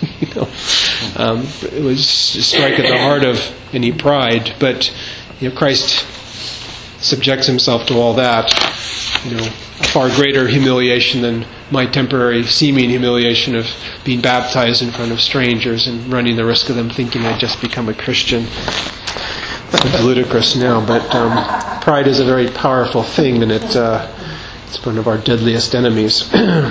It was just strike at the heart of any pride. But, Christ subjects himself to all that. A far greater humiliation than my temporary seeming humiliation of being baptized in front of strangers and running the risk of them thinking I'd just become a Christian. It's ludicrous now, but pride is a very powerful thing, and it's one of our deadliest enemies.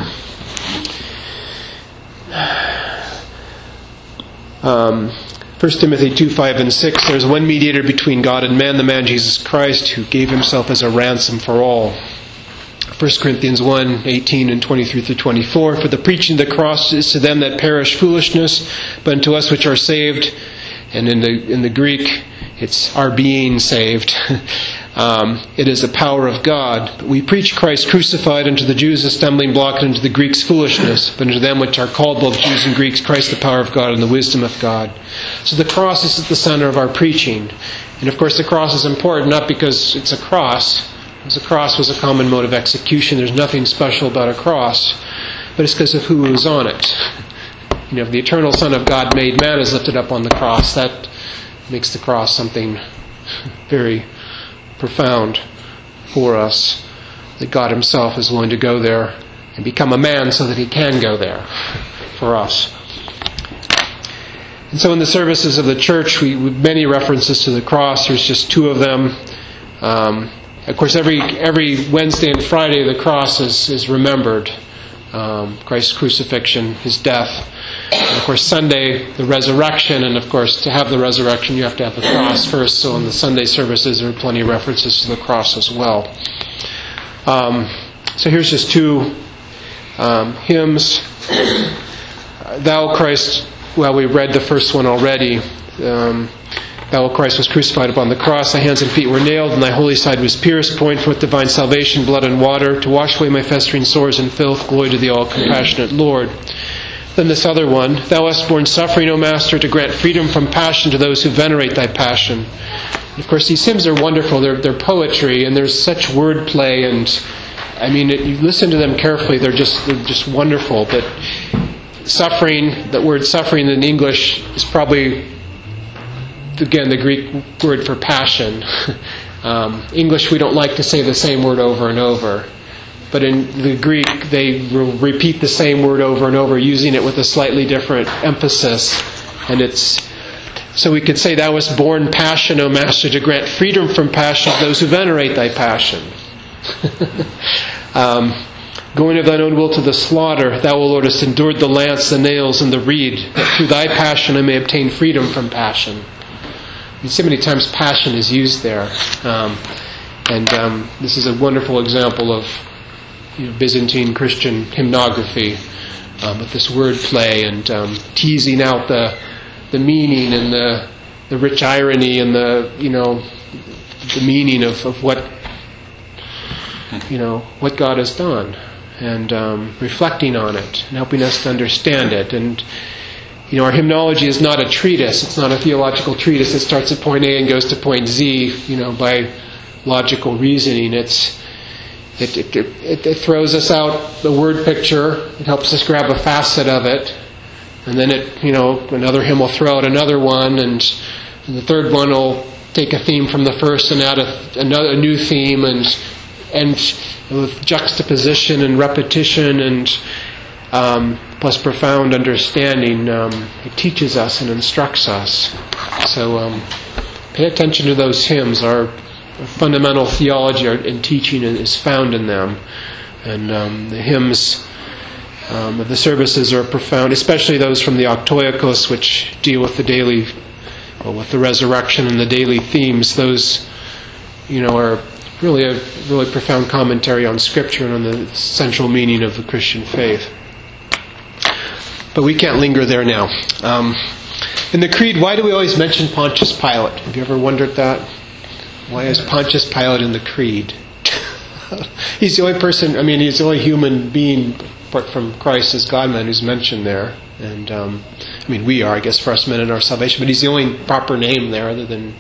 1 Timothy 2:5 and 6, there's one mediator between God and man, the man Jesus Christ, who gave himself as a ransom for all. 1 Corinthians 1:18 and 23 through 24, for the preaching of the cross is to them that perish foolishness, but unto us which are saved, and in the Greek, it's our being saved. It is the power of God. But we preach Christ crucified, unto the Jews a stumbling block, and unto the Greeks foolishness. But unto them which are called both Jews and Greeks, Christ the power of God and the wisdom of God. So the cross is at the center of our preaching. And of course the cross is important, not because it's a cross, because the cross was a common mode of execution. There's nothing special about a cross. But it's because of who was on it. The eternal Son of God made man is lifted up on the cross. That makes the cross something very profound for us, that God himself is willing to go there and become a man so that he can go there for us. And so in the services of the church, we many references to the cross. There's just two of them. Of course, every Wednesday and Friday the cross is remembered. Christ's crucifixion, his death. And of course, Sunday, the resurrection, and of course, to have the resurrection, you have to have the cross first. So in the Sunday services, there are plenty of references to the cross as well. So here's just two hymns. Thou Christ, well, we read the first one already. Thou, Christ, was crucified upon the cross. Thy hands and feet were nailed, and thy holy side was pierced. Pouring forth divine salvation, blood and water, to wash away my festering sores and filth. Glory to thee, all compassionate Lord. than this other one. Thou hast borne suffering, O Master, to grant freedom from passion to those who venerate thy passion. And of course, these hymns are wonderful. They're poetry, and there's such wordplay, and you listen to them carefully. They're just wonderful. But suffering, that word suffering in English is probably, again, the Greek word for passion. English, we don't like to say the same word over and over. But in the Greek, they will repeat the same word over and over, using it with a slightly different emphasis. And so we could say, Thou wast born passion, O Master, to grant freedom from passion to those who venerate thy passion. Going of thine own will to the slaughter, Thou, O Lord, hast endured the lance, the nails, and the reed, that through thy passion I may obtain freedom from passion. So many times passion is used there. This is a wonderful example of Byzantine Christian hymnography, with this wordplay and teasing out the meaning and the rich irony and the meaning of what God has done, and reflecting on it and helping us to understand it. And our hymnology is not a treatise; it's not a theological treatise. It starts at point A and goes to point Z, by logical reasoning. It throws us out the word picture. It helps us grab a facet of it, and then another hymn will throw out another one, and the third one will take a theme from the first and add a new theme, and with juxtaposition and repetition and plus profound understanding, it teaches us and instructs us. So pay attention to those hymns. Our fundamental theology and teaching is found in them. And the hymns of the services are profound, especially those from the Octoiakos, which deal with with the resurrection and the daily themes. Those, are really a really profound commentary on Scripture and on the central meaning of the Christian faith. But we can't linger there now. In the Creed, why do we always mention Pontius Pilate? Have you ever wondered that? Why is Pontius Pilate in the Creed? He's the only person, he's the only human being, apart from Christ as God-man, who's mentioned there. And, we are, I guess, for us men in our salvation, but he's the only proper name there other than,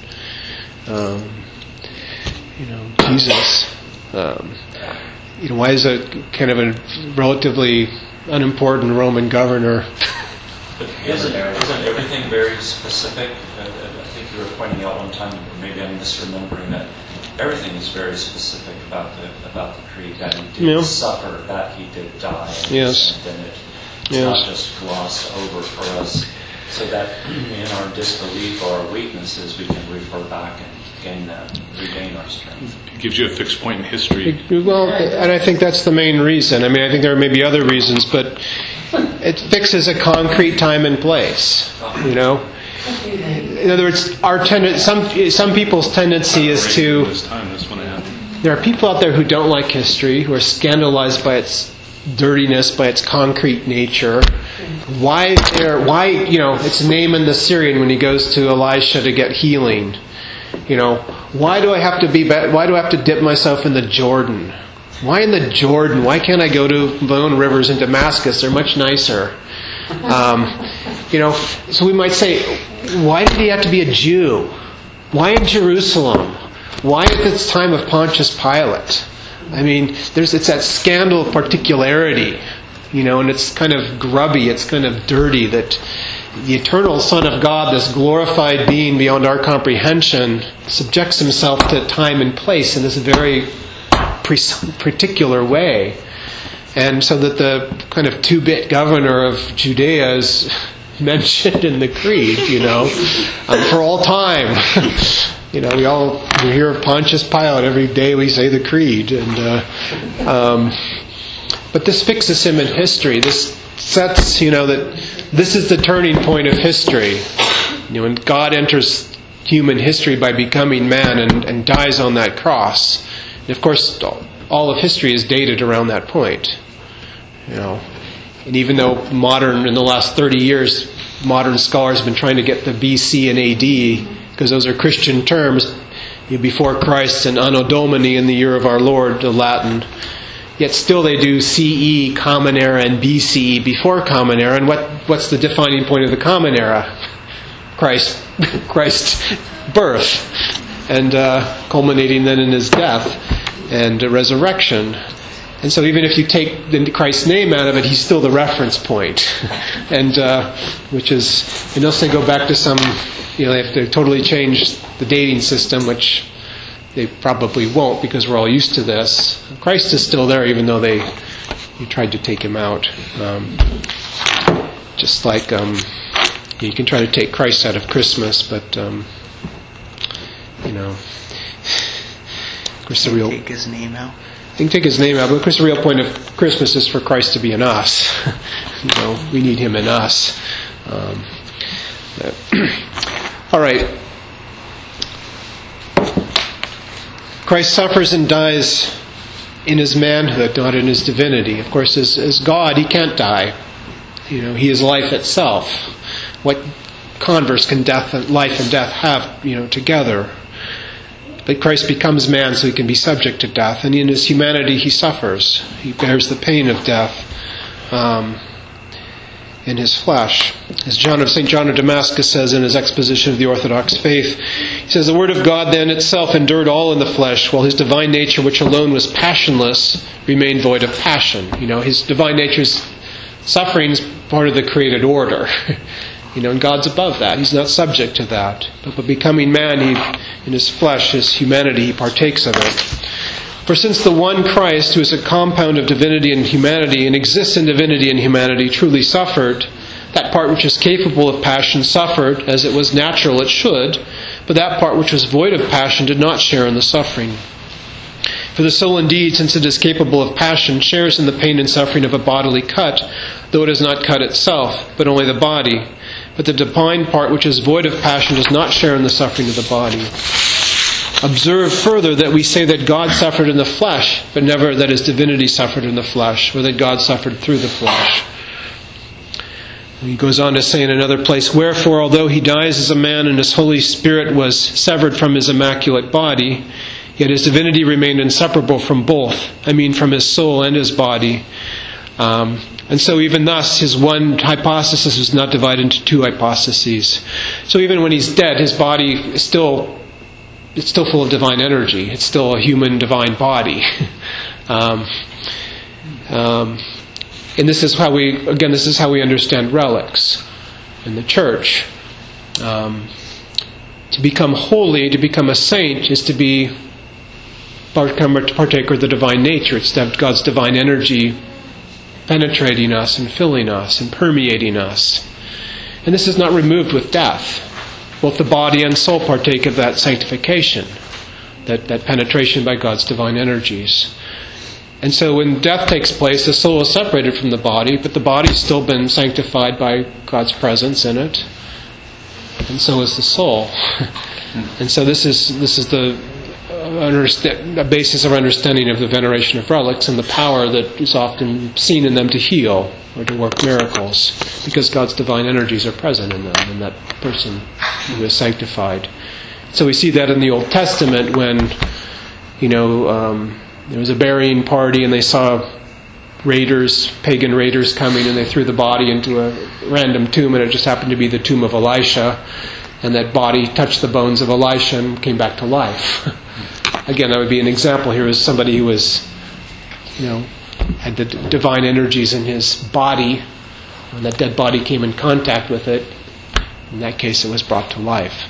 Jesus. Why is a kind of a relatively unimportant Roman governor? But isn't everything very specific? I think you were pointing out one time, or maybe I'm misremembering, that everything is very specific about the Creed. That he did suffer, that he did die, yes. And it's not just glossed over for us, so that in our disbelief or our weaknesses, we can refer back and regain our strength. It gives you a fixed point in history. Well, and I think that's the main reason. I think there may be other reasons, but it fixes a concrete time and place. In other words, some people's tendency is to. There are people out there who don't like history, who are scandalized by its dirtiness, by its concrete nature. Why it's Naaman the Syrian when he goes to Elisha to get healing. Why do I have to dip myself in the Jordan? Why in the Jordan? Why can't I go to my own rivers in Damascus? They're much nicer. So we might say, why did he have to be a Jew? Why in Jerusalem? Why at this time of Pontius Pilate? It's that scandal of particularity, and it's kind of grubby, it's kind of dirty, that the eternal Son of God, this glorified being beyond our comprehension, subjects himself to time and place in this very particular way. And so that the kind of 2-bit governor of Judea is mentioned in the Creed, for all time. We hear of Pontius Pilate every day we say the Creed. But this fixes him in history. This sets, that this is the turning point of history. When God enters human history by becoming man and dies on that cross. And of course, all of history is dated around that point. And even though in the last 30 years, modern scholars have been trying to get the BC and AD, because those are Christian terms, before Christ and Anno Domini in the year of our Lord, the Latin, Yet still they do CE, Common Era, and BCE, before Common Era. And what's the defining point of the Common Era? Christ's birth, and culminating then in his death and resurrection. And so even if you take Christ's name out of it, he's still the reference point. And which is, unless they go back to some, they have to totally change the dating system, which they probably won't because we're all used to this. Christ is still there even though you tried to take him out. Just like you can try to take Christ out of Christmas, but of course the real... Take his name out. You can take his name out, but of course the real point of Christmas is for Christ to be in us. We need him in us. All right. Christ suffers and dies in his manhood, not in his divinity. Of course, as God, he can't die. He is life itself. What converse can life and death have, together? But Christ becomes man so he can be subject to death, and in his humanity he suffers. He bears the pain of death in his flesh. As St. John of Damascus says in his exposition of the Orthodox faith, he says, "The Word of God then itself endured all in the flesh, while his divine nature, which alone was passionless, remained void of passion." His divine nature's suffering is part of the created order. And God's above that. He's not subject to that. But by becoming man, in his flesh, his humanity, he partakes of it. For since the one Christ, who is a compound of divinity and humanity, and exists in divinity and humanity, truly suffered, that part which is capable of passion suffered, as it was natural it should, but that part which was void of passion did not share in the suffering. For the soul indeed, since it is capable of passion, shares in the pain and suffering of a bodily cut, though it is not cut itself, but only the body. But the divine part which is void of passion does not share in the suffering of the body. Observe further that we say that God suffered in the flesh, but never that his divinity suffered in the flesh, or that God suffered through the flesh. He goes on to say in another place, "Wherefore, although he dies as a man and his Holy Spirit was severed from his immaculate body, yet his divinity remained inseparable from both, from his soul and his body. And so even thus, his one hypostasis was not divided into two hypostases." So even when he's dead, his body is still full of divine energy. It's still a human divine body. And this is how we understand relics in the church. To become holy, to become a saint, is to become a partaker of the divine nature. It's to have God's divine energy penetrating us and filling us and permeating us. And this is not removed with death. Both the body and soul partake of that sanctification, that penetration by God's divine energies. And so when death takes place, the soul is separated from the body, but the body's still been sanctified by God's presence in it. And so is the soul. And so this is a basis of understanding of the veneration of relics and the power that is often seen in them to heal or to work miracles, because God's divine energies are present in them, in that person who is sanctified. So we see that in the Old Testament when, there was a burying party and they saw pagan raiders coming, and they threw the body into a random tomb, and it just happened to be the tomb of Elisha, and that body touched the bones of Elisha and came back to life. Again, that would be an example here, as somebody who was, had the divine energies in his body. When that dead body came in contact with it, in that case it was brought to life.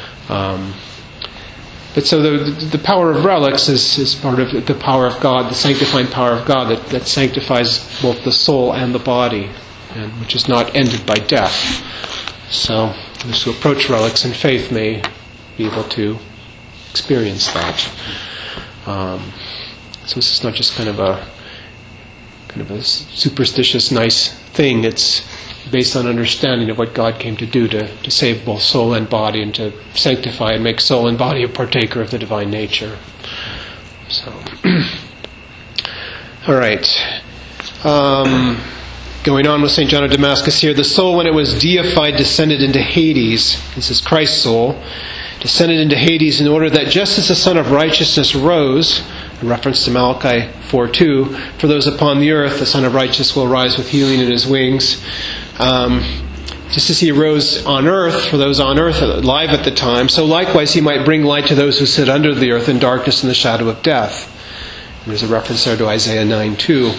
But so the power of relics is part of the power of God, the sanctifying power of God that sanctifies both the soul and the body, and which is not ended by death. So those who approach relics in faith may be able to experience that. So this is not just kind of a superstitious, nice thing. It's based on understanding of what God came to do to save both soul and body, and to sanctify and make soul and body a partaker of the divine nature. So, all right. Going on with St. John of Damascus here, the soul, when it was deified, descended into Hades. This is Christ's soul. Descended into Hades in order that just as the Son of Righteousness rose, in reference to Malachi 4:2, for those upon the earth, the Son of Righteousness will rise with healing in his wings. Just as he rose on earth, for those on earth alive at the time, so likewise he might bring light to those who sit under the earth in darkness and the shadow of death. And there's a reference there to Isaiah 9:2.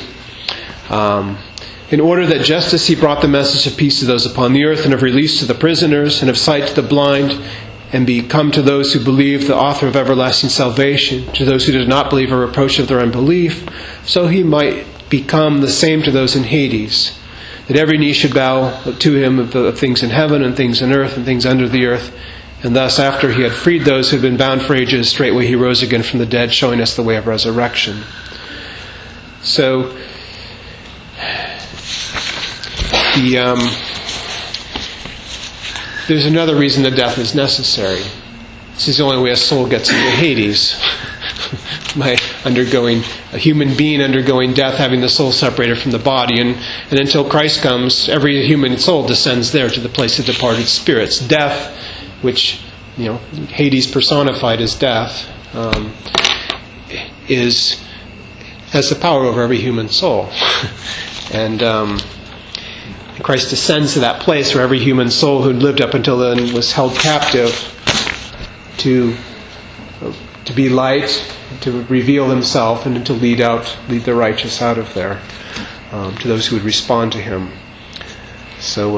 In order that just as he brought the message of peace to those upon the earth, and of release to the prisoners, and of sight to the blind, and become to those who believe the author of everlasting salvation, to those who did not believe a reproach of their unbelief, so he might become the same to those in Hades, that every knee should bow to him of things in heaven and things in earth and things under the earth. And thus, after he had freed those who had been bound for ages, straightway he rose again from the dead, showing us the way of resurrection. So, there's another reason that death is necessary. This is the only way a soul gets into Hades. By undergoing, a human being undergoing death, having the soul separated from the body. And until Christ comes, every human soul descends there to the place of departed spirits. Death, which, Hades personified as death, has the power over every human soul. And Christ descends to that place where every human soul who lived up until then was held captive to be light, to reveal himself, and to lead the righteous out of there, to those who would respond to him. So,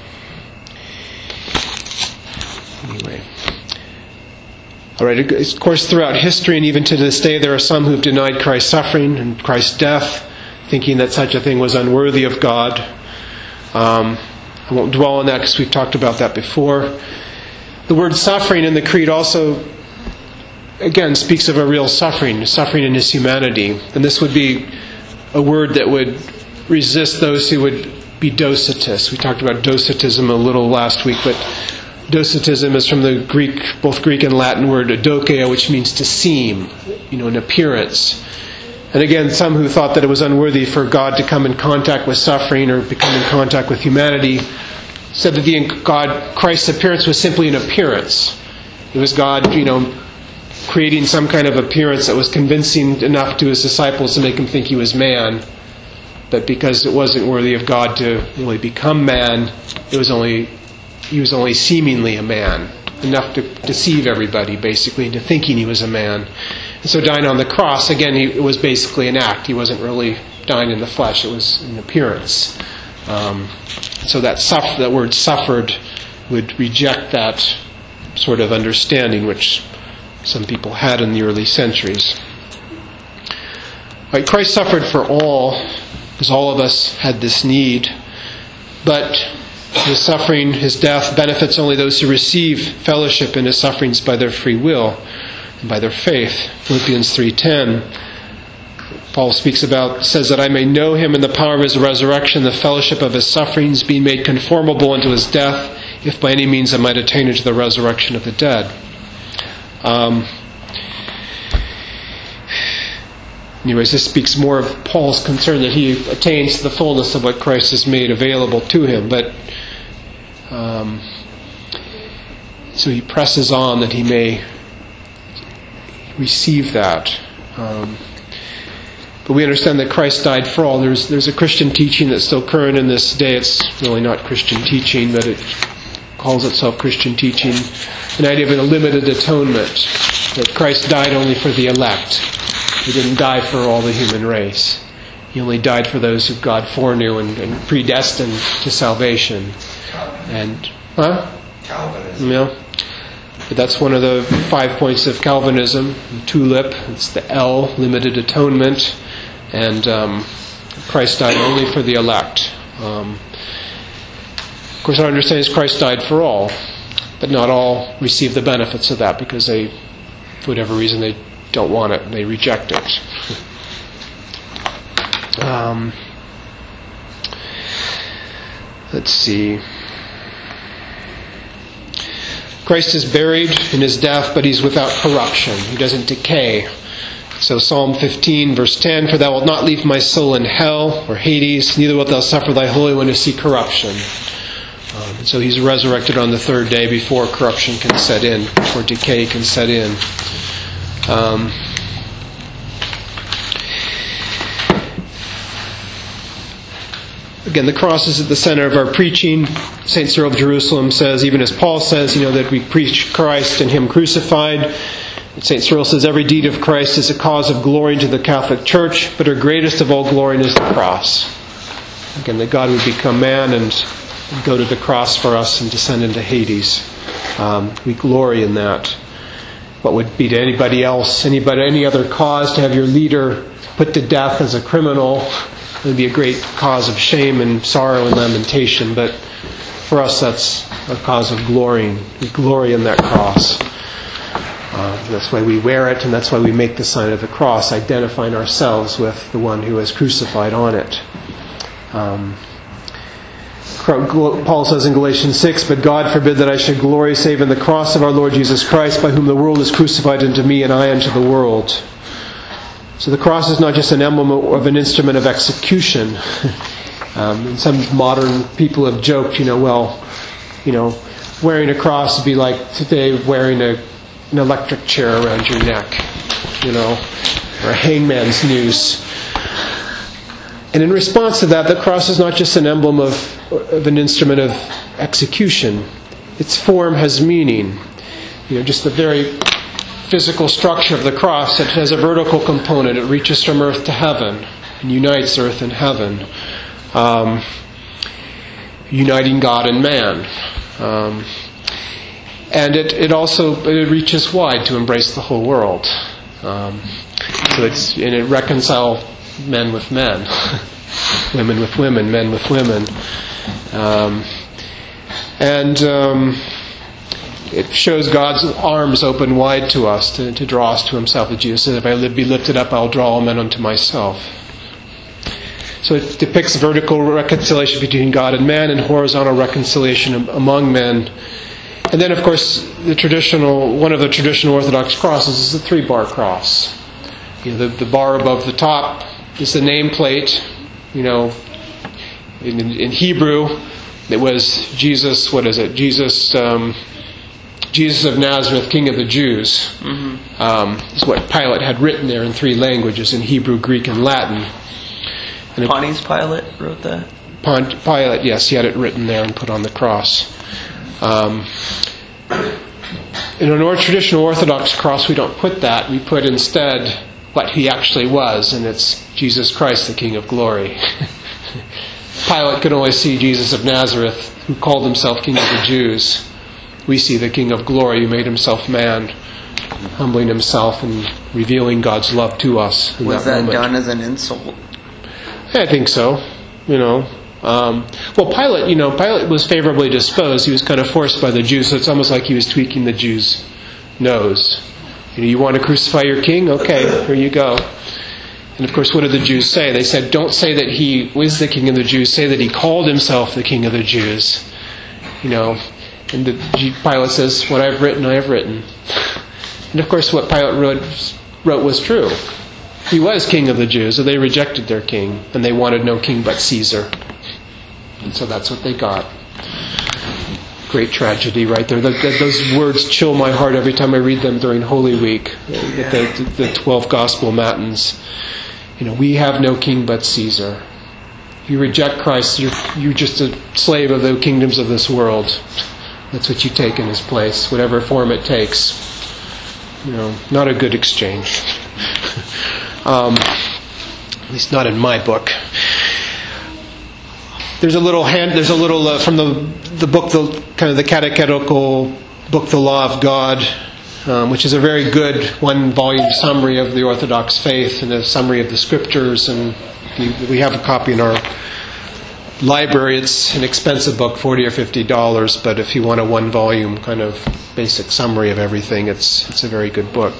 anyway. All right, of course, throughout history and even to this day, there are some who've denied Christ's suffering and Christ's death, thinking that such a thing was unworthy of God. I won't dwell on that because we've talked about that before. The word suffering in the Creed also, again, speaks of a real suffering in his humanity. And this would be a word that would resist those who would be Docetists. We talked about Docetism a little last week, but Docetism is from the Greek, both Greek and Latin word dokeo, which means to seem, an appearance. And again, some who thought that it was unworthy for God to come in contact with suffering or become in contact with humanity said that Christ's appearance was simply an appearance. It was God, creating some kind of appearance that was convincing enough to his disciples to make him think he was man. But because it wasn't worthy of God to really become man, he was only seemingly a man, enough to deceive everybody, basically, into thinking he was a man. And so dying on the cross, again, it was basically an act. He wasn't really dying in the flesh. It was an appearance. So that word suffered would reject that sort of understanding which some people had in the early centuries. Right, Christ suffered for all, because all of us had this need. But his suffering, his death, benefits only those who receive fellowship in his sufferings by their free will and by their faith. Philippians 3:10. Paul says that I may know him in the power of his resurrection, the fellowship of his sufferings, being made conformable unto his death, if by any means I might attain unto the resurrection of the dead. Anyways, this speaks more of Paul's concern that he attains the fullness of what Christ has made available to him. But so he presses on that he may receive that. But we understand that Christ died for all. There's a Christian teaching that's still current in this day. It's really not Christian teaching, but it calls itself Christian teaching. An idea of a limited atonement, that Christ died only for the elect. He didn't die for all the human race. He only died for those who God foreknew and predestined to salvation. And Calvinism. Yeah. But that's one of the 5 points of Calvinism. The tulip, it's the L, limited atonement. And Christ died only for the elect. Of course, our understanding is Christ died for all. But not all receive the benefits of that because they, for whatever reason, they don't want it and they reject it. Let's see. Christ is buried in his death, but he's without corruption. He doesn't decay. So Psalm 15, verse 10, for thou wilt not leave my soul in hell or Hades, neither wilt thou suffer thy Holy One to see corruption. So he's resurrected on the third day before corruption can set in, before decay can set in. Again, the cross is at the center of our preaching. St. Cyril of Jerusalem says, even as Paul says, that we preach Christ and Him crucified. St. Cyril says, every deed of Christ is a cause of glory to the Catholic Church, but her greatest of all glory is the cross. Again, that God would become man and go to the cross for us and descend into Hades. We glory in that. What would be to anybody else, any other cause to have your leader put to death as a criminal? It would be a great cause of shame and sorrow and lamentation, but for us that's a cause of glory. We glory in that cross. That's why we wear it, and that's why we make the sign of the cross, identifying ourselves with the one who was crucified on it. Paul says in Galatians 6, but God forbid that I should glory save in the cross of our Lord Jesus Christ, by whom the world is crucified unto me, and I unto the world. So the cross is not just an emblem of an instrument of execution. And some modern people have joked, wearing a cross would be like today wearing an electric chair around your neck, or a hangman's noose. And in response to that, the cross is not just an emblem of an instrument of execution. Its form has meaning. Just the very physical structure of the cross, it has a vertical component. It reaches from earth to heaven and unites earth and heaven, uniting God and man. And it reaches wide to embrace the whole world. It reconciles men with men, women with women, men with women. It shows God's arms open wide to us to draw us to Himself. That Jesus said, if I be lifted up, I'll draw all men unto myself. So it depicts vertical reconciliation between God and man and horizontal reconciliation among men. And then, of course, one of the traditional Orthodox crosses is the 3-bar cross. The bar above the top is the nameplate. In Hebrew, it was Jesus. What is it? Jesus of Nazareth, King of the Jews. Mm-hmm. Is what Pilate had written there in 3 languages: in Hebrew, Greek, and Latin. And Pontius Pilate wrote that? Pilate, yes, he had it written there and put on the cross. In an traditional Orthodox cross, we don't put that. We put instead what He actually was, and it's Jesus Christ, the King of Glory. Pilate could only see Jesus of Nazareth, who called Himself King of the Jews. We see the King of Glory, who made Himself man, humbling Himself and revealing God's love to us. Was that done as an insult? I think so. Pilate was favorably disposed. He was kind of forced by the Jews, so it's almost like he was tweaking the Jews' nose. You want to crucify your king? Okay, here you go. And of course, what did the Jews say? They said, don't say that He was the King of the Jews, say that He called Himself the King of the Jews. And Pilate says, what I've written, I have written. And of course, what Pilate wrote was true. He was King of the Jews, so they rejected their king, and they wanted no king but Caesar. And so that's what they got. Great tragedy right there. Those words chill my heart every time I read them during Holy Week, the 12 Gospel Matins. We have no king but Caesar. If you reject Christ, you're just a slave of the kingdoms of this world. That's what you take in His place, whatever form it takes. Not a good exchange. At least not in my book. There's a little from the book, the catechetical book, The Law of God, which is a very good 1-volume summary of the Orthodox faith and a summary of the Scriptures. And we have a copy in our library. It's an expensive book, $40 or $50, but if you want a 1-volume kind of basic summary of everything, it's a very good book.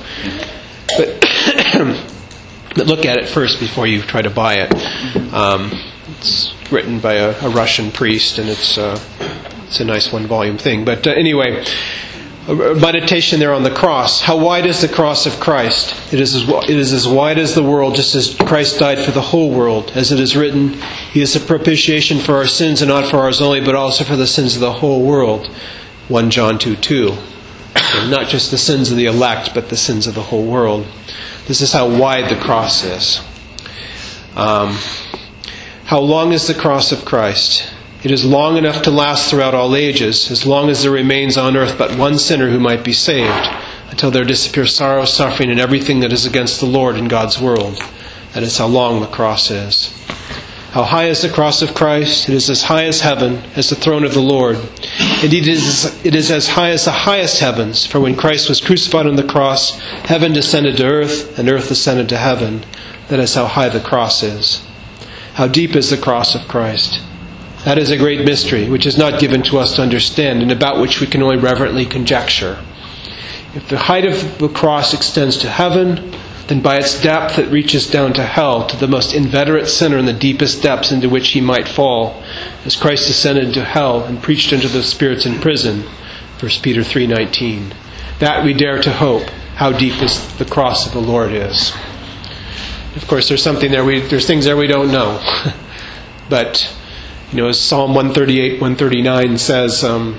But look at it first before you try to buy it. It's written by a Russian priest, and it's a nice 1-volume thing. But anyway, a meditation there on the cross. How wide is the cross of Christ? It is as wide as the world, just as Christ died for the whole world. As it is written, He is a propitiation for our sins, and not for ours only, but also for the sins of the whole world. 1 John 2:2. And not just the sins of the elect, but the sins of the whole world. This is how wide the cross is. How long is the cross of Christ? It is long enough to last throughout all ages, as long as there remains on earth but one sinner who might be saved, until there disappear sorrow, suffering, and everything that is against the Lord in God's world. That is how long the cross is. How high is the cross of Christ? It is as high as heaven, as the throne of the Lord. Indeed, it is as high as the highest heavens, for when Christ was crucified on the cross, heaven descended to earth, and earth descended to heaven. That is how high the cross is. How deep is the cross of Christ? That is a great mystery, which is not given to us to understand, and about which we can only reverently conjecture. If the height of the cross extends to heaven, then by its depth it reaches down to hell, to the most inveterate sinner in the deepest depths into which he might fall, as Christ descended into hell and preached unto the spirits in prison. 1 Peter 3:19. That we dare to hope, how deep the cross of the Lord is. Of course, there's something there. There's things there we don't know. But, as Psalm 138, 139 says,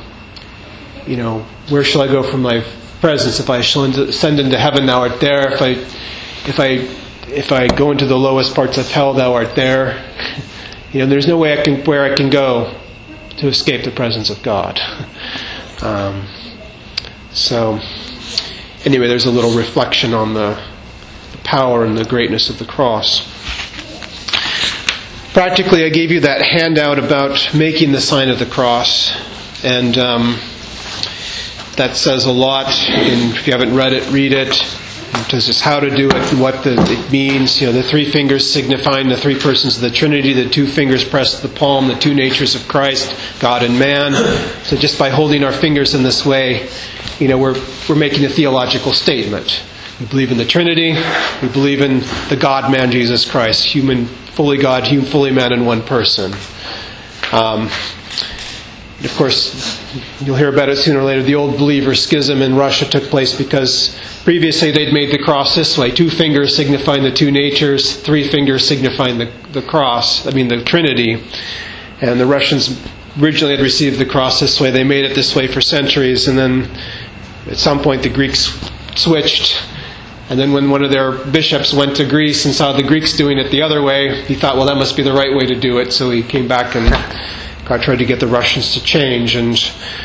where shall I go from thy presence? If I shall ascend into heaven, thou art there. If I go into the lowest parts of hell, thou art there. There's no way where I can go to escape the presence of God. So, anyway, there's a little reflection on the power and the greatness of the cross. Practically, I gave you that handout about making the sign of the cross, and that says a lot. If you haven't read it, read it. It tells us how to do it and what it means. The 3 fingers signifying the 3 persons of the Trinity, the 2 fingers pressed to the palm, the 2 natures of Christ, God and man. So just by holding our fingers in this way, we're making a theological statement. We believe in the Trinity. We believe in the God-man Jesus Christ, human, fully God, fully man in one person. Of course, you'll hear about it sooner or later. The old believer schism in Russia took place because previously they'd made the cross this way. 2 fingers signifying the 2 natures, 3 fingers signifying the cross, the Trinity. And the Russians originally had received the cross this way. They made it this way for centuries. And then at some point the Greeks switched. And then when one of their bishops went to Greece and saw the Greeks doing it the other way, he thought, well, that must be the right way to do it. So he came back and God tried to get the Russians to change. And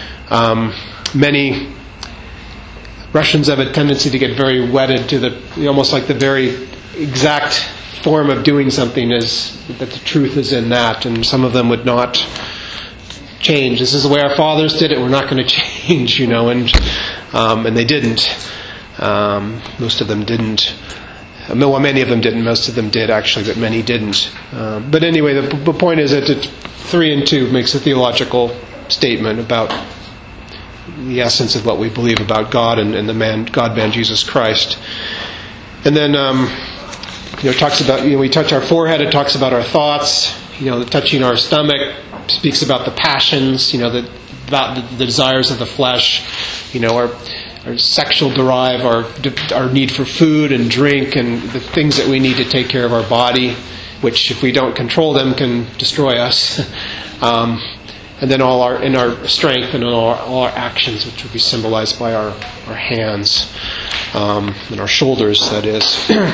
many Russians have a tendency to get very wedded to almost like the very exact form of doing something is that the truth is in that. And some of them would not change. This is the way our fathers did it. We're not going to change, and they didn't. Most of them didn't. Well, many of them didn't. Most of them did, actually, but many didn't. But anyway, the point is that 3 and 2 makes a theological statement about the essence of what we believe about God and the God-man Jesus Christ. And then, it talks about, we touch our forehead, it talks about our thoughts, touching our stomach speaks about the passions, about the desires of the flesh, our sexual drive, our need for food and drink, and the things that we need to take care of our body, which if we don't control them can destroy us. And then our strength and all our actions, which would be symbolized by our hands and our shoulders, that is.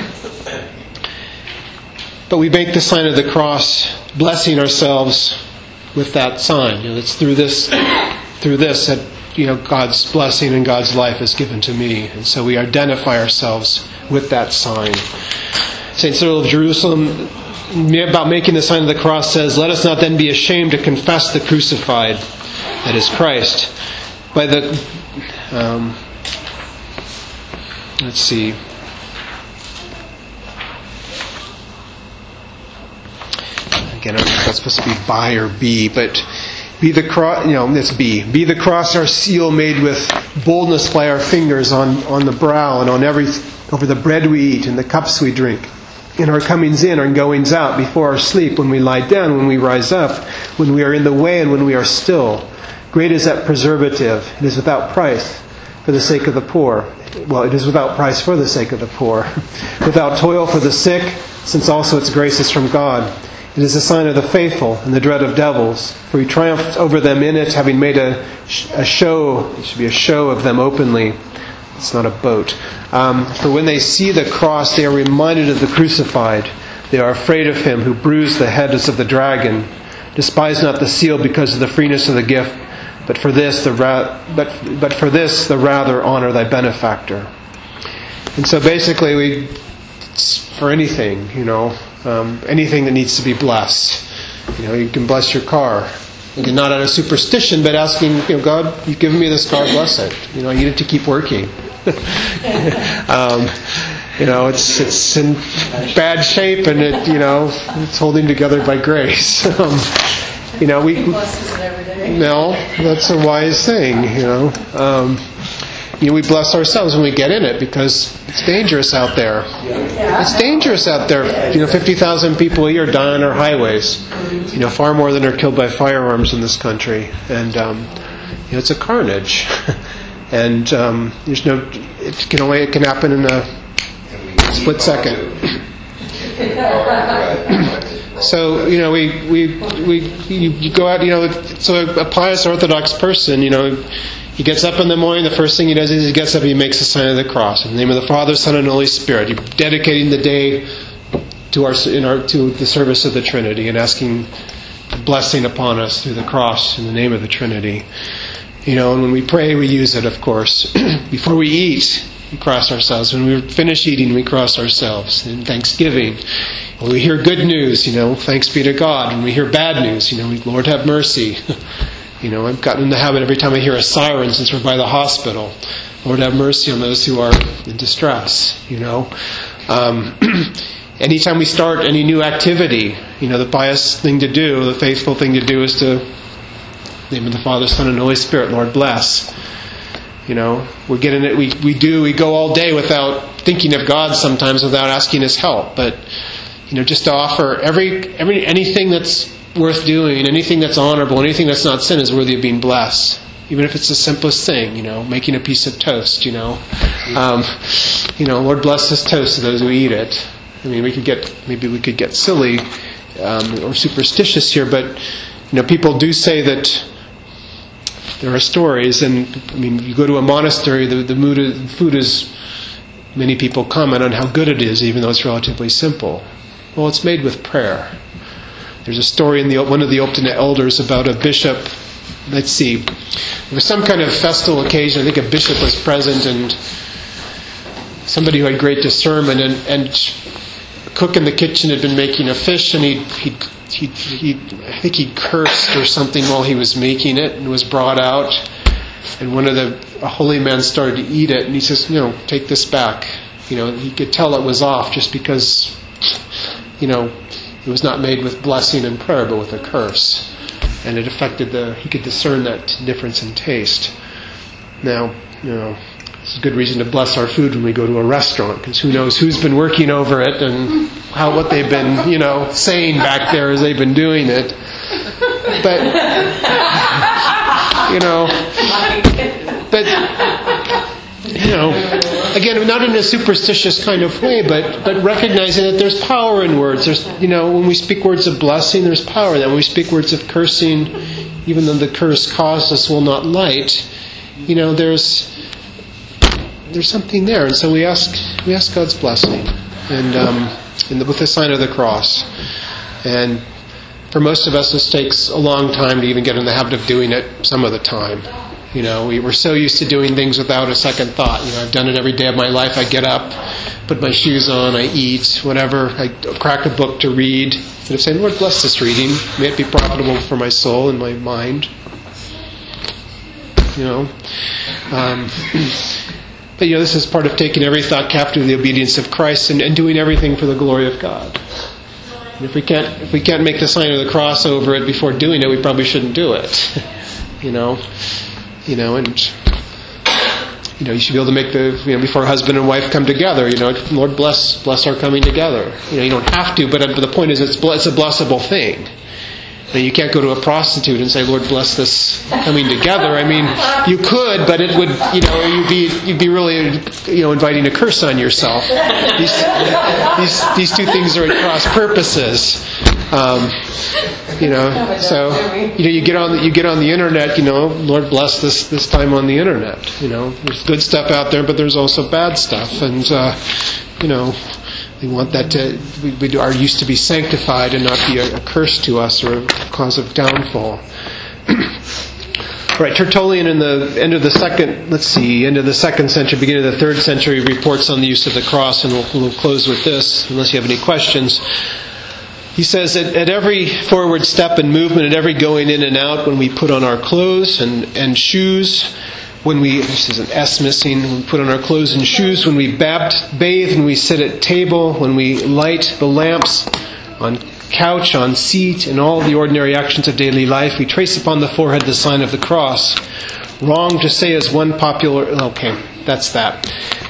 But we make the sign of the cross, blessing ourselves with that sign. It's through this that God's blessing and God's life is given to me. And so we identify ourselves with that sign. St. Cyril of Jerusalem, about making the sign of the cross, says, "Let us not then be ashamed to confess the crucified, that is Christ." By the, let's see. Again, I don't know if that's supposed to be by or be, but be the cross, it's be. Be the cross our seal made with boldness by our fingers on the brow and over the bread we eat and the cups we drink. In our comings in and goings out, before our sleep, when we lie down, when we rise up, when we are in the way and when we are still. Great is that preservative. It is without price for the sake of the poor. Well, it is without price for the sake of the poor. Without toil for the sick, since also its grace is from God. It is a sign of the faithful and the dread of devils. For we triumphed over them in it, having made a show. It should be a show of them openly. It's not a boat. For when they see the cross, they are reminded of the crucified. They are afraid of him who bruised the heads of the dragon. Despise not the seal because of the freeness of the gift, but for this the rather honor thy benefactor. And so basically, for anything, anything that needs to be blessed, you can bless your car. Again, not out of superstition, but asking, God, you've given me this car, bless it. I need it to keep working. It's in bad shape, and it's holding together by grace. No, that's a wise thing. We bless ourselves when we get in it because it's dangerous out there. It's dangerous out there. 50,000 people a year die on our highways. Far more than are killed by firearms in this country, and it's a carnage. And it can happen in a split second. So you go out. So a pious Orthodox person, he gets up in the morning. The first thing he does is he gets up and he makes the sign of the cross in the name of the Father, Son, and Holy Spirit. You're dedicating the day to the service of the Trinity and asking blessing upon us through the cross in the name of the Trinity. And when we pray, we use it, of course. Before we eat, we cross ourselves. When we finish eating, we cross ourselves. In Thanksgiving, when we hear good news, thanks be to God. When we hear bad news, Lord have mercy. I've gotten in the habit every time I hear a siren, since we're by the hospital, Lord have mercy on those who are in distress. Anytime we start any new activity, the pious thing to do, the faithful thing to do is to, in the name of the Father, Son, and Holy Spirit, Lord bless. We're getting it. We go all day without thinking of God sometimes, without asking His help. But just to offer anything that's worth doing, anything that's honorable, anything that's not sin is worthy of being blessed. Even if it's the simplest thing, making a piece of toast. Lord bless this toast to those who eat it. Maybe we could get silly or superstitious here, but people do say that. There are stories, and you go to a monastery, the food is, many people comment on how good it is, even though it's relatively simple. Well, it's made with prayer. There's a story in one of the Optina elders about a bishop. Let's see, there was some kind of festival occasion. I think a bishop was present, and somebody who had great discernment, and a cook in the kitchen had been making a fish, and I think he cursed or something while he was making it, and was brought out. And a holy man started to eat it, and he says, take this back. He could tell it was off just because, it was not made with blessing and prayer, but with a curse. And it affected he could discern that difference in taste. Now, it's a good reason to bless our food when we go to a restaurant, because who knows who's been working over it and what they've been, saying back there as they've been doing it. But, again, not in a superstitious kind of way, but recognizing that there's power in words. There's, when we speak words of blessing, there's power in that. When we speak words of cursing, even though the curse caused us will not light, there's something there. And so we ask God's blessing, and with the sign of the cross. And for most of us, this takes a long time to even get in the habit of doing it some of the time. We're so used to doing things without a second thought. I've done it every day of my life. I get up, put my shoes on, I eat, whatever. I crack a book to read. Instead of saying, Lord, bless this reading. May it be profitable for my soul and my mind. But this is part of taking every thought captive to the obedience of Christ and doing everything for the glory of God. And if we can't make the sign of the cross over it before doing it, we probably shouldn't do it. You should be able to make before husband and wife come together. Lord bless our coming together. You don't have to, but the point is, it's a blessable thing. You can't go to a prostitute and say, Lord, bless this coming together. You could, but it would, you'd be really, inviting a curse on yourself. These two things are at cross purposes. So you get on the internet. Lord bless this time on the internet. There's good stuff out there, but there's also bad stuff, and We want that we are used to be sanctified and not be a curse to us or a cause of downfall. Right, Tertullian in the end of the second century, beginning of the 3rd century, reports on the use of the cross, and we'll close with this, unless you have any questions. He says that at every forward step and movement, at every going in and out, when we put on our clothes and shoes, this is an S missing, when we put on our clothes and shoes, when we bathe, when we sit at table, when we light the lamps, on couch, on seat, in all the ordinary actions of daily life, we trace upon the forehead the sign of the cross. Wrong to say as one popular... Okay, that's that.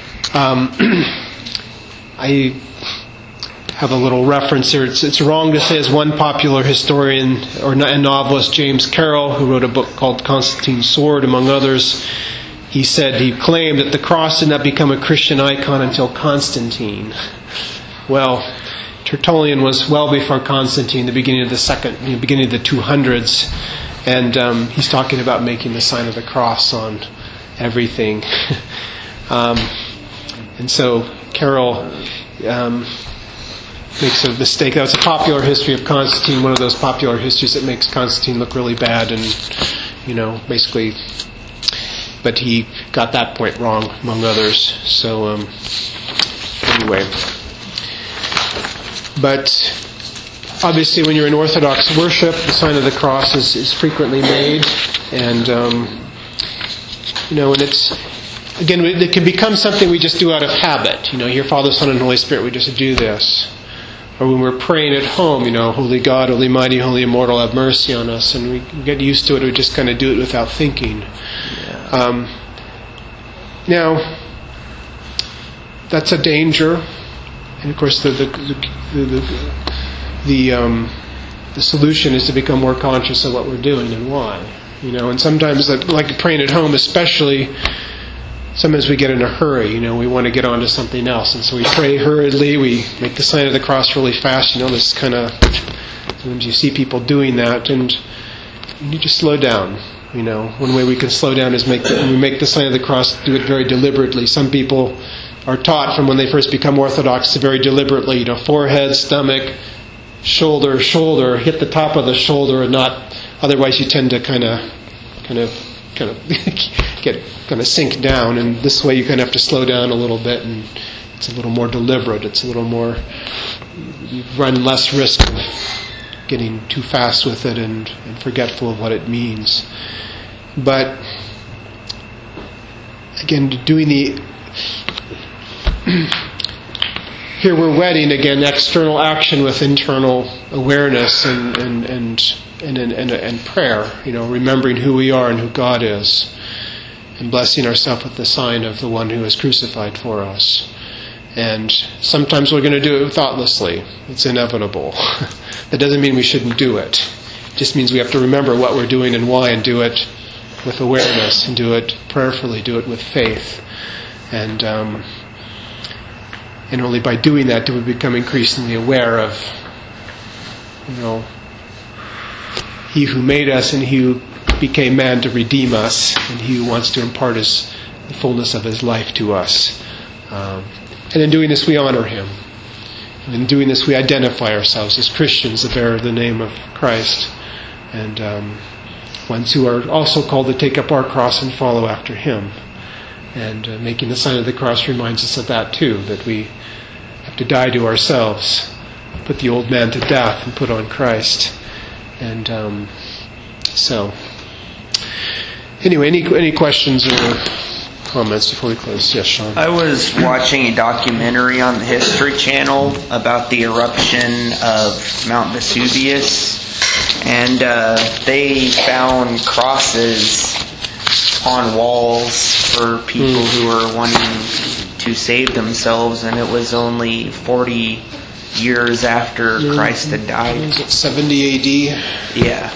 I have a little reference here. It's wrong to say as one popular historian and novelist, James Carroll, who wrote a book called Constantine's Sword, among others, he claimed that the cross did not become a Christian icon until Constantine. Well, Tertullian was well before Constantine, the beginning of the 200s, and he's talking about making the sign of the cross on everything. And so Carroll makes a mistake. That was a popular history of Constantine, one of those popular histories that makes Constantine look really bad, and basically, but he got that point wrong, among others. So anyway. But obviously when you're in Orthodox worship, the sign of the cross is frequently made. And, and it can become something we just do out of habit. Here, Father, Son, and Holy Spirit, we just do this. Or when we're praying at home, Holy God, Holy Mighty, Holy Immortal, have mercy on us. And we get used to it, we just kind of do it without thinking. Yeah. Now, that's a danger. And of course, the solution is to become more conscious of what we're doing and why. And sometimes, like praying at home, especially, sometimes we get in a hurry. We want to get on to something else, and so we pray hurriedly. We make the sign of the cross really fast. This kind of, sometimes you see people doing that, and you need to slow down. One way we can slow down is when we make the sign of the cross, do it very deliberately. Some people are taught from when they first become Orthodox to very deliberately, forehead, stomach, shoulder, hit the top of the shoulder, and not. Otherwise, you tend to kind of sink down. And this way, you kind of have to slow down a little bit, and it's a little more deliberate. It's a little more. You run less risk of getting too fast with it and forgetful of what it means. But again, doing the. Here we're wedding again external action with internal awareness and prayer. Remembering who we are and who God is, and blessing ourselves with the sign of the one who is crucified for us. And sometimes we're going to do it thoughtlessly. It's inevitable. That doesn't mean we shouldn't do it. It just means we have to remember what we're doing and why, and do it with awareness, and do it prayerfully, do it with faith, and only by doing that do we become increasingly aware of, He who made us and He who became man to redeem us, and He who wants to impart the fullness of His life to us. And in doing this, we honor Him. And in doing this, we identify ourselves as Christians, the bearer of the name of Christ, and ones who are also called to take up our cross and follow after Him. And making the sign of the cross reminds us of that too, that we have to die to ourselves, put the old man to death, and put on Christ. And so, anyway, any questions or comments before we close? Yes, Sean. I was watching a documentary on the History Channel about the eruption of Mount Vesuvius, and they found crosses on walls for people who were wanting to save themselves, and it was only 40 years after Christ had died. Was it 70 A.D.? Yeah.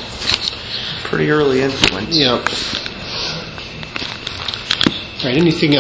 Pretty early influence. Yeah. Right. Anything else?